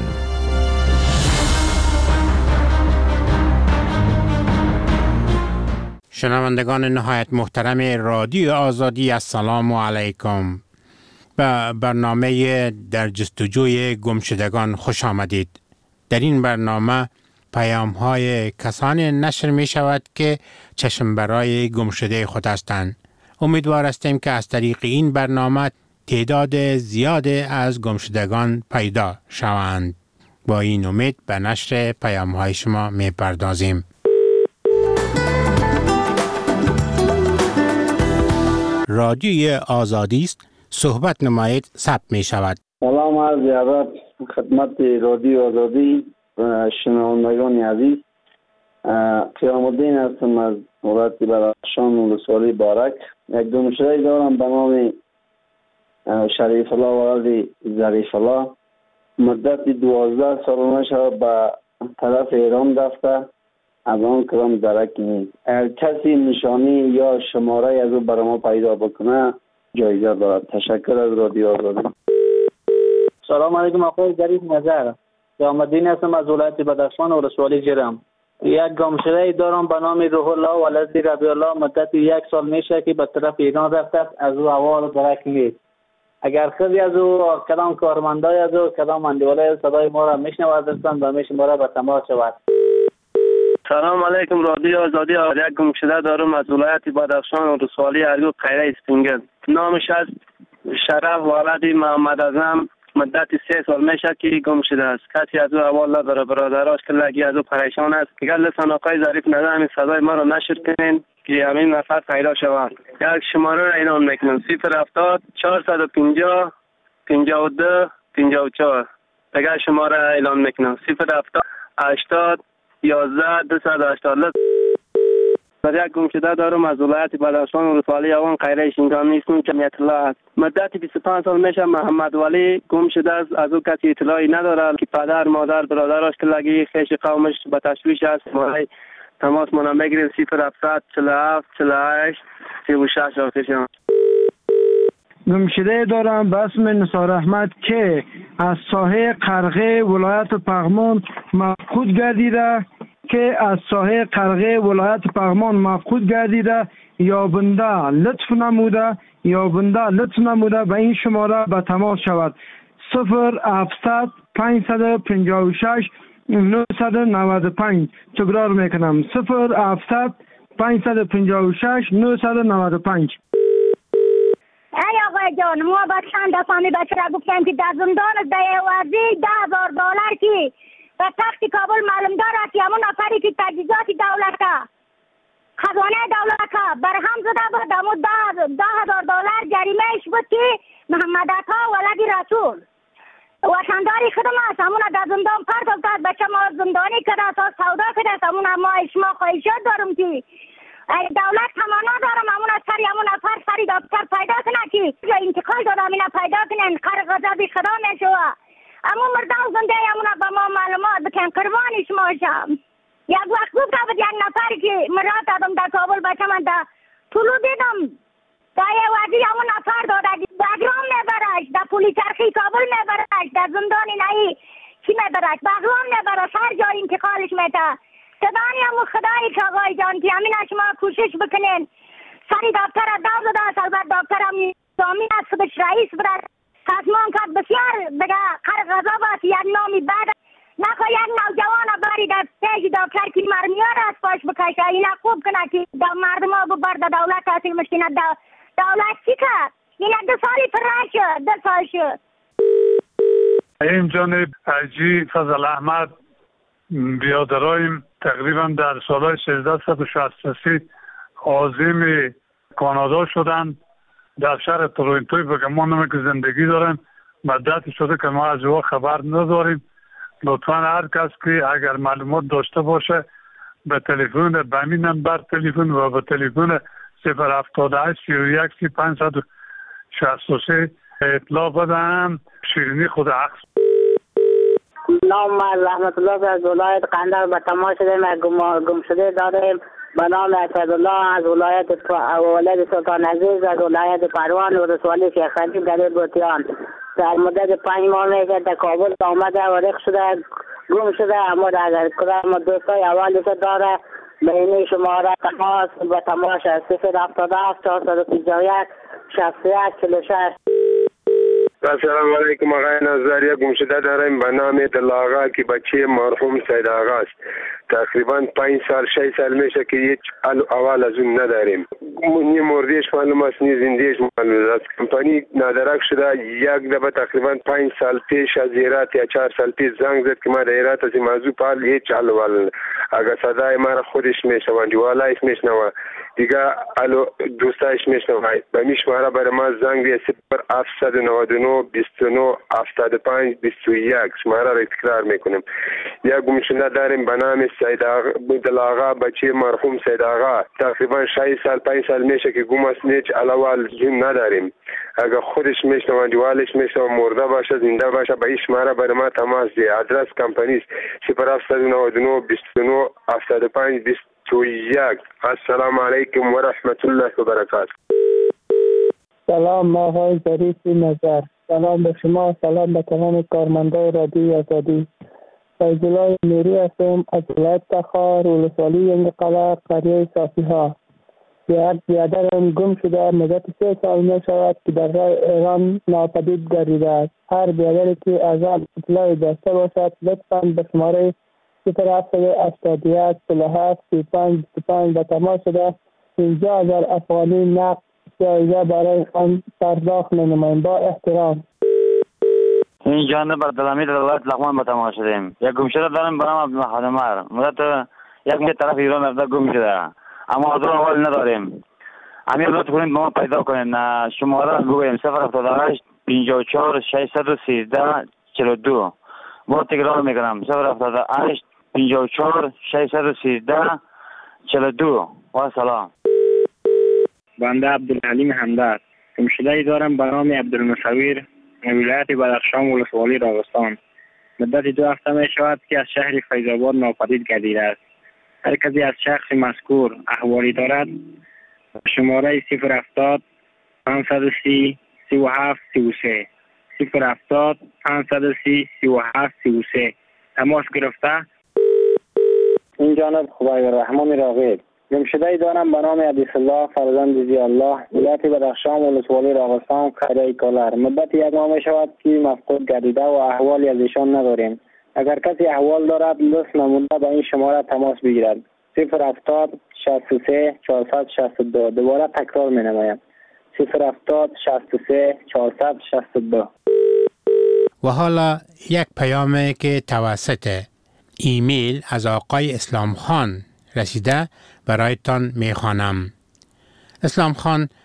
شنوندگان نهایت محترم رادیو آزادی، السلام علیکم. به برنامه در جستجوی گمشدگان خوش آمدید. در این برنامه پیام های کسانی نشر می شود که چشم برای گمشده خود هستند. امیدوار هستیم که از طریق این برنامه تعداد زیاد از گمشدگان پیدا شوند. با این امید به نشر پیام های شما می پردازیم. رادیوی آزادی است، صحبت نمایید ثبت می شود.
سلام عرض ادب خدمت رادیو آزادی شنوندگان عزیز. قیام الدین هستم از ولایت بدخشان ولسوالی بارک. یک گمشده دارم به نام شریف الله ولد ظریف الله. مدت 12 سال نشه به طرف ایران رفته، از آن کدام درک نیست. کسی نشانی یا شماره از او برای ما پیدا بکنه جایزه دارد. تشکر از رادیو آزادی.
سلام علیکم آقای ظریف نظر. قیام الدین هستم از ولایت بدخشان ولسوالی جرم. یک گمشده دارم به نام روح الله ولد ربیع الله. مدت 1 سال میشه که به طرف ایران رفته، از او احوال درک نیست. اگر خیلی از او کدام کارمندای از او کدام اندیوالای صدای ما را میشنوند هستند و میشه ما را به تماس شود.
سلام علیکم رادیو آزادی. یک گمشده دارم از ولایت بدخشان ولسوالی ارگو قیره اسپینگل. نامش است شرف ولد محمد اعظم. مدت 3 سال میشه که گمشده است. کسی از او احوال نداره. برادراش که لگی از او پریشان است. اگر لطفا آقای ظریف نظر همین صدای ما را نشر کنین که همین نفر پیدا شود. یک شماره را اعلام میکنم 070 450 52 54. اگر شماره را اعلام میکنم 070 80 11 280. در یک گمشده دارم از ولایت بدخشان ولسوالی اوان قیره شینگان نیستم که اطلاع است. مدت 25 سال میشه محمد ولی گمشده است. از او کسی اطلاعی نداره که پدر مادر برادرش که لگی خیش قومش به تشویش است. ما تماس منو بگیرید 0700 47 48 36 آخرشان.
گمشده دارم به اسم نثار احمد که از ساحه قرغه ولایت پغمان مفقود گردیده یابنده لطف نموده به این شماره به تماس شود 0700 556 995. تکرار میکنم 0700 556 995.
ای آقای جان، ما با چند دفعه می بچه را گفتیم که در زندان ورزی $10,000 که به تخت کابل معلوم داره که همون نفری که تجهیزات دولت خزانه دولت برهم زده بود، همون $10,000 جریمه جریمهش بود که محمد عطا ولد رسول وطنداری خودم است، همون در زندان پرت افتاد، بچه ما زندانی کرده تا سودا کرده، همون ما شما خواهشات دارم که دولت تمانا دارم همون از سری همون نفر سری دکتر پیدا کنه که یا انتقال داده همین پیدا کنن قرق غضبی خدا میشوه. اما مردم زنده همون به ما معلومات بکن قربان شما شم. یک وقت بود که یک نفر که مراد دادم در کابل بچه من در طولو دیدم در یه وقتی همون نفر داده بگرام میبرش، در پولی چرخی کابل میبرش، در زندان نهی چی میبرش بگرام میبرش، هر جای انتقالش میده. صدانی همون خدایی که آقای جان که همین شما کوشش بکنین سری دکتر دو زده است، البته دکتر هم نامی است خودش رئیس برد تصمان کرد بسیار بگه قرق غضب است، یک نامی بعد نخواه یک نوجوان بری در پیش دکتر که مرمیار است پاش بکشه اینا خوب کنه که مردم ها ببر در دولت تحصیل مشکینه دولت چی کرد؟ اینا 2 سالی فرار شد 2 سال شد.
این جانب حاجی فضل احمد بیادرایم تقریبا در سال 1363 عازم کانادا شدند در شهر تورنتو و ما نمی که زندگی داریم. مدتی شده که ما از او خبر نداریم. لطفا هر کس که اگر معلومات داشته باشه به تلفن به همین نمبر تلفن و به تلفن 078 31 563 اطلاع بدهم. شیرینی خود عکس.
نام رحمت الله از ولایت قندهار به تماس شده گم شده داریم به نام اسدالله از ولایت ولد سلطان عزیز از ولایت پروان و رسوالی شیخ خلیل در بوتیان در مدت 5 ماه میشه در کابل آمده و رخ شده گم شده. اما اگر کدام دوستای اولش داره به این شماره تماس به تماس 077 451 61 46.
السلام علیکم آقای نظریه گمشده داریم به نام دلاغا که بچه مرحوم سید آقا است. تقریبا 5 سال 6 سال میشه که هیچ اول از اون نداریم. نی مردیش معلوم است نی زندیش معلوم است. کمپانی نادرک شده یک دفعه تقریبا 5 سال پیش از ایرات یا 4 سال پیش زنگ زد که ما در ایرات از این موضوع پال هیچ حل اگر صدای ما را خودش میشنوند جوالایش میشنوند دیگه الو دوستایش میشنوند به می شماره برای ما زنگ دی 0799 29 75 21 شماره را تکرار میکنیم. یک گمشده داریم به نام سید آقا بچه مرحوم سید آقا تقریبا 6 سال 5 سال میشه که گم است هیچ علاوه جون نداریم. اگر خودش میشنوند جوالش میشنوند مرده باشه زنده باشه به این شماره برای ما تماس دی. آدرس کمپانی است 0799 29 75 21. السلام علیکم و رحمت الله و برکاته.
سلام آقای ظریف نظر. سلام به شما، سلام به تمام کارمندان رادیوی آزادی. فیض‌الله نوری هستم از ولایت تخار ولسوالی ینگقله قریه صافی ها. یک برادرم گم شده مدت 3 سال می شود که در راه ایران ناپدید گردیده است. هر برادری که از آن اطلاعی داشته باشد لطفاً به شماره 0781 47 35 25 به تماس شده 50,000 افغانی نقد جایزه برای آن پرداخت می‌نماییم. با احترام.
این جانب بردلامی در ولایت لغمان به تماس شدیم. یک گمشده دارم به نام عبدالمحمد مدت یک طرف ایران رفته گم شده اما از اول نداریم. همین لطف کنید ما پیدا کنید. شماره را بگویم 078 54 613 42. با تکرار میکنم 078 54 613 42. و سلام.
بنده عبدالعلیم همدرد گمشده‌ای دارم به نام عبدالمصور ولایت بدخشان ولسوالی راغستان. مدت 2 هفته می شود که از شهر فیض‌آباد ناپدید گردیده است. هر کسی از شخص مذکور احوالی دارد شماره 070 530 37 33 070 530 37 33 تماس گرفته.
این جانب خدای رحمان راغب گمشده‌ای دارم به نام عبدالله الله فرزند ضیاءالله ولایت بدخشان ولسوالی راغستان قریه کالر. مدت 1 ماه می شود که مفقود گردیده و احوالی از ایشان نداریم. اگر کسی احوال دارد لطف نموده به این شماره تماس بگیرد 070 63 462. دوباره تکرار می نمایم 070 63 462.
و حالا یک پیامی که توسط ایمیل از آقای اسلام خان رسیده برایتان میخوانم. اسلام خان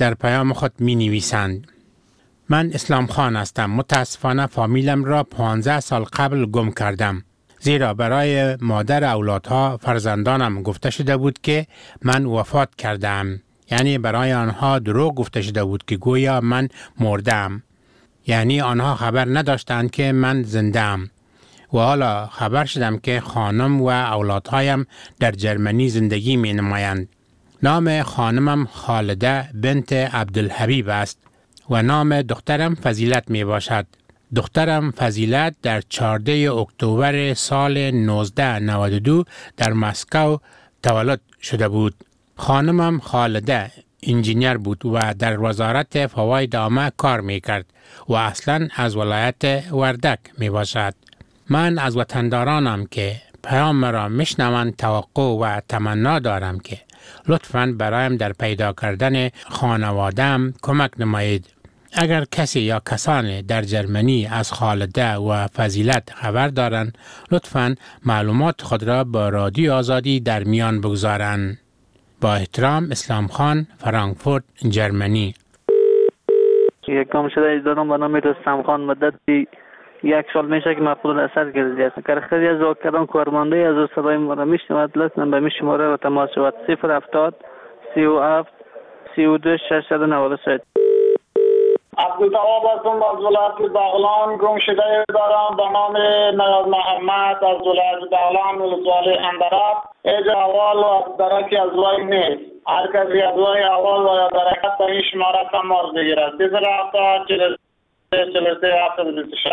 در پیام خود می نویسند: من اسلام خان هستم. متاسفانه فامیلم را 15 سال قبل گم کردم. زیرا برای مادر اولادها فرزندانم گفته شده بود که من وفات کردم. یعنی برای آنها دروغ گفته شده بود که گویا من مردم. یعنی آنها خبر نداشتند که من زنده‌ام. و حالا خبر شدم که خانم و اولادهایم در جرمنی زندگی می نمایند. نام خانمم خالده بنت عبدالحبیب است و نام دخترم فضیلت می باشد. دخترم فضیلت در 14 اکتبر سال 1992 در مسکو تولد شده بود. خانمم خالده انجینیر بود و در وزارت فواید عامه کار می کرد و اصلا از ولایت وردک می باشد. من از وطندارانم که پیام مرا میشنوند توقع و تمنا دارم که لطفاً برایم در پیدا کردن خانواده‌ام کمک نمایید. اگر کسی یا کسانی در جرمنی از خالده و فضیلت خبر دارند، لطفاً معلومات خود را با رادیو آزادی در میان بگذارند. با احترام، اسلام خان، فرانکفورت، جرمنی.
یک گمشده دارم به نام رستم خان. مدتی 1 سال میشه که مفقود الاثر گردیده است. اگر خیلی از واقعان کارمانده از صدای ما را میشنود، لطفاً به شماره را تماس شود: 070 37 32 693.
عبدالتواب هستم از ولایت بغلان. گمشده دارم به نام نیاز محمد از ولایت بغلان، ولسوالی اندراب. ایجا اول و درکی از وای نیست. هر کسی از وای اول و درکت تا این شماره تماس بگیرد: 070 43 726.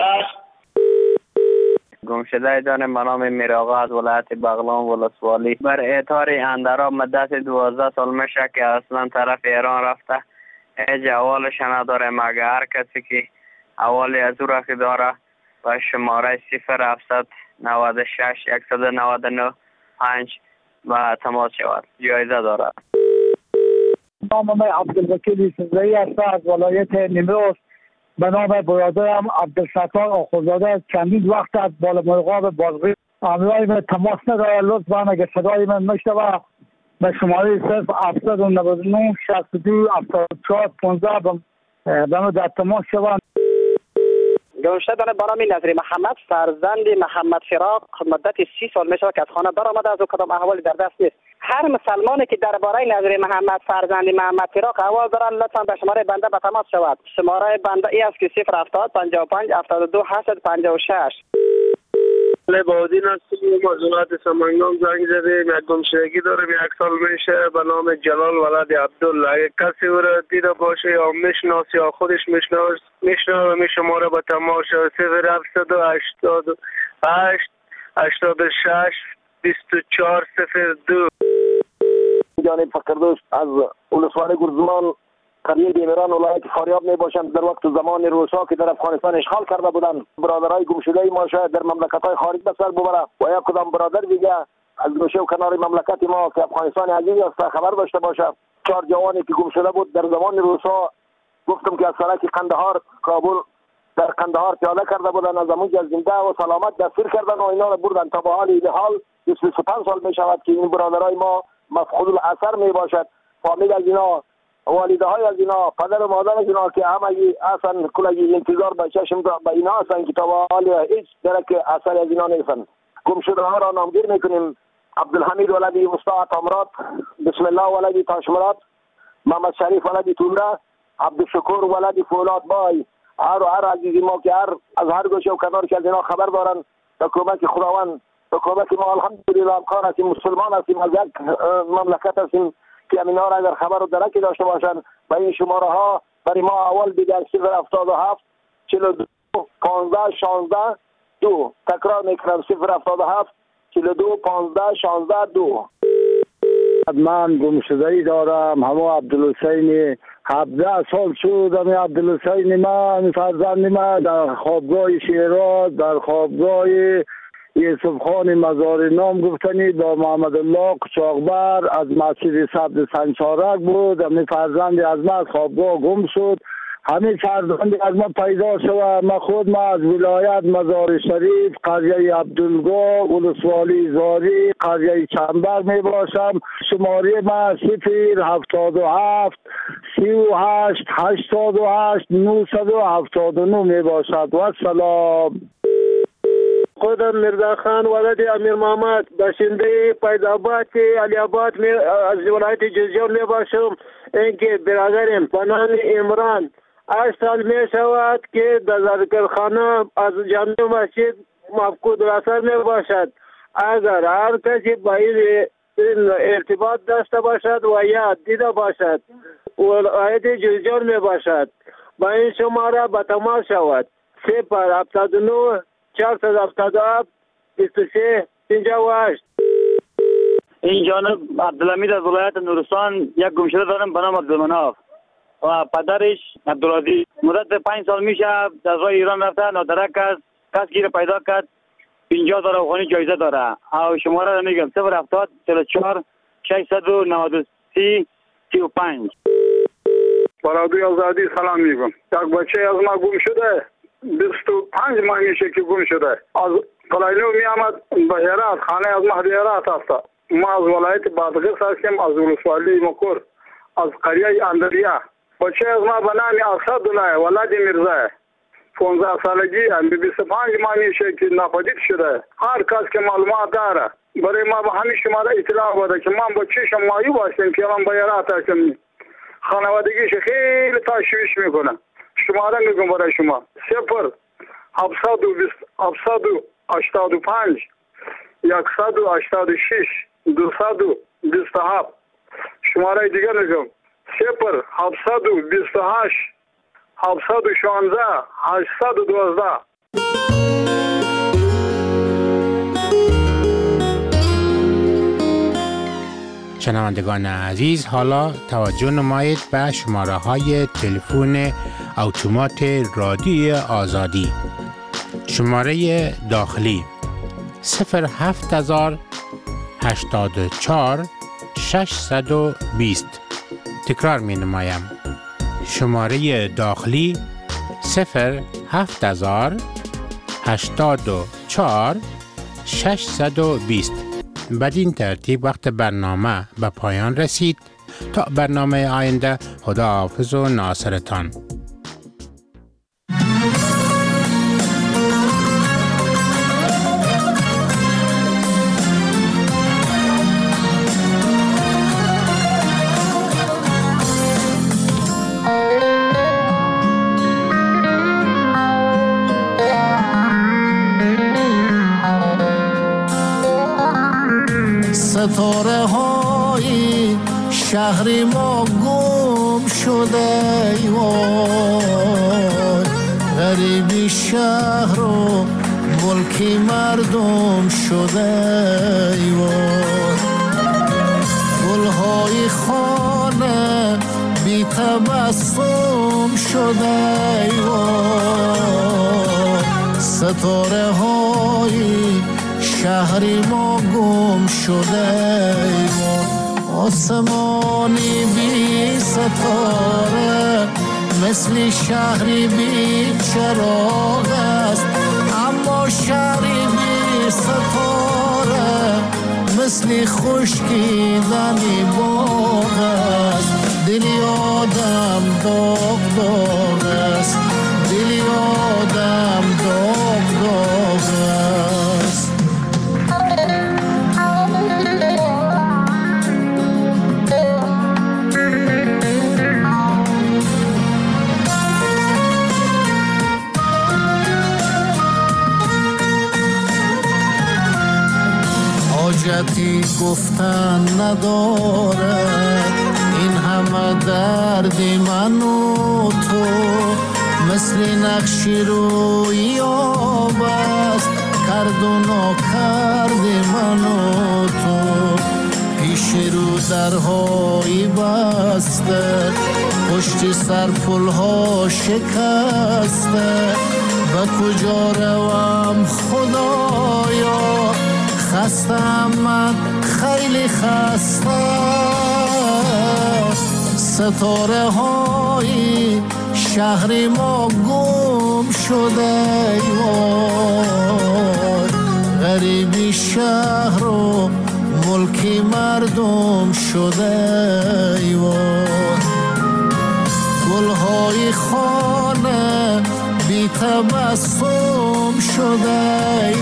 گمشده دارم به نام میراغا از ولایت بغلان، ولسوالی. بر اعتار اندراب مدت 12 سال میشه که اصلا طرف ایران رفته. ایج اولش نداره، مگه هر کسی که اولی از او رخی داره با شماره 0796 199 5 و تماس شود. جایزه داره.
نام عبدالوکیل سنزایی است از ولایت نیمروز. به نام برادرم عبدالستار آخوندزاده چندین وقت از بالامرغاب بازغی همراهی من تماس نداره. لطفاً اگر صدای من میشنوه به شماره 0799 62 74 15 به من در تماس شوند.
گمشده دارم به نام نظری محمد فرزند محمد فراق. مدت 30 سال میشه که از خانه برآمده، از او کدام احوالی در دست نیست. هر مسلمانی که درباره نظری محمد فرزند محمد فراق احوال دارن، لطفا به شماره بنده به تماس شود. شماره بنده ای است که 070 55 72 856.
لبادین هستیم از ولایت سمنگان. زنگ زدیم، یک گمشدگی داریم 1 سال میشه به نام جلال ولد عبدالله. اگه کسی او را دیده باشه یا میشناس یا خودش میشناسه می شماره به تماس 0788 86 24 02.
جانب فقردوست از ولسوالی گرزمان قریه دیمران ولایت فاریاب می باشند. در وقت زمان روسا که در افغانستان اشغال کرده بودند، برادرای گمشده ما شاید در مملکت‌های خارج به سر ببره و یا کدام برادر دیگه از گوشه و کنار مملکت ما که افغانستان عزیز است خبر داشته باشه. 4 جوانی که گمشده بود در زمان روسا، گفتم که از سرک قندهار کابل در قندهار پیاده کرده بودند، از اونجا زنده و سلامت دستگیر کردن و اینا را بردن تا به حال 25 سال می شود که این برادرای ما مفقود الاثر می باشد. فامیل از اینا، والده های از اینا، پدر و مادر از اینا که همه اصلا کلگی انتظار به چشم به اینا هستن که تا به حال هیچ درک اثر از اینا نیستن. گمشده ها را نامگیر میکنیم: عبدالحمید ولدی مصطفی تامرات، بسم الله ولدی تاشمرات، محمد شریف ولدی تومره، عبدالشکور ولدی فولاد بای. هر عزیزی ما که از هر گوشه و کنار که از اینا خبر دارن، حکومت خداوند، حکومت ما الحمدلله امکان هستیم، مسلمان هستیم، از یک مملکت هستیم که اینا را اگر خبر و درکی داشته باشن و این شماره ها برای ما اول دیگر 077 42 15 16 2. تکرار میکنم: 077 42 15 16 2.
من گمشده‌ای دارم، همه عبدالحسین. 17 سال شد همه عبدالحسین من فرزند من در خوابگاه شیراز، در خوابگاه یوسف خان مزار نام گفتنی با محمد الله قچاقبر از مسجد سبز سنچارک بود. همه فرزند از من خوابگاه گم شد. همین فرزندی از ما پیدا شود. ما از ولایت مزار شریف قریه عبدالگو ولسوالی زاری قریه چنبر می باشم. شماره ما 077 38 88 979 می باشد. و سلام.
خودم مرزا خان ولد امیر محمد باشنده فیض‌آباد علی آباد از ولایت جوزجان می باشم. اینکه برادرم به نام عمران 8 سال می شود که در ذکرخانه از جامع مسجد مفقود الاثر می باشد. اگر هر کسی با این ارتباط داشته باشد و یا دیده باشد ولایت جوزجان می باشد با این شماره به تماس شود 079 477 23 58.
این جانب عبدالحمید از ولایت نورستان یک گمشده دارم به نام عبدالمناف و پدرش عبدالعزیز. مدت 5 سال میشه از راه ایران رفته. نادرک است. کس گیر پیدا کرد 50,000 افغانی جایزه داره. او شماره رو میگم 070 44 693 35.
برادوی آزادی سلام میگم. یک بچه از ما گم شده 25 ماه میشه که گم شده. از قلعلو می آمد به هرات. خانه از مهدی هرات است. ما از ولایت بادغیس هستیم. از ولسوالی مکور از قریه اندریا. بچه از ما به نام اسدالله ولد میرزا 15 سالگی 25 ماه میشه که ناپدید شده. هر کس که معلومات داره برای ما به همین شماره اطلاع بده که ما با چشم مایو باشیم که من به هرات هستم. خانوادگیش خیلی تشویش میکنه. شماره میگم برای شما 0 785 186 227. شماره دیگر میگم 0 728 716 812.
شنوندگان عزیز، حالا توجه نمایید به شماره های تلفن اتومات رادیوی آزادی. شماره داخلی 07000 84 620. تکرار می نمایم. شماره داخلی 07000 84 620. بدین ترتیب وقت برنامه به پایان رسید. تا برنامه آینده، خداحافظ و ناصرتان.
ستاره های شهر ما گم شده وای، غریبی شهر و ملکی مردم شده وای، گلهای خانه بی تبسم شده وای، ستاره های شهری ما گم شده آسمانی بی ستاره مثل شهری بی چراغ است، اما شهری بی ستاره مثل خشکیدنی باغ است. دلی آدم داغ داغ است، دلی آدم داغ داغ است. حاجتی گفتن ندارد این همه درد من و تو، مثل نقشی روی آب است کرد و ناکرد من و تو. پیش رو درهایی بسته، پشت سر پلها شکسته، به کجا روم خدایا خستم من خیلی خسته. ستاره های شهر ما گم شده وای غریبی شهر و ملک مردم شده وای گلهای خانه بی تبسم شده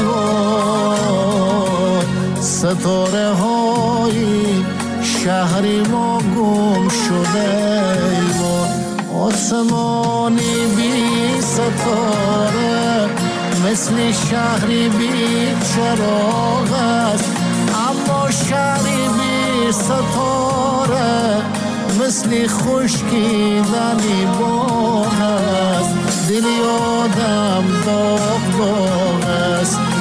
وای ستاره های شهر ما گم شده وای آسمانی بی ستاره مثل شهری بی چراغ است اما شهری بی ستاره مثل خشکیدنی باغ است دل آدم داغ داغ است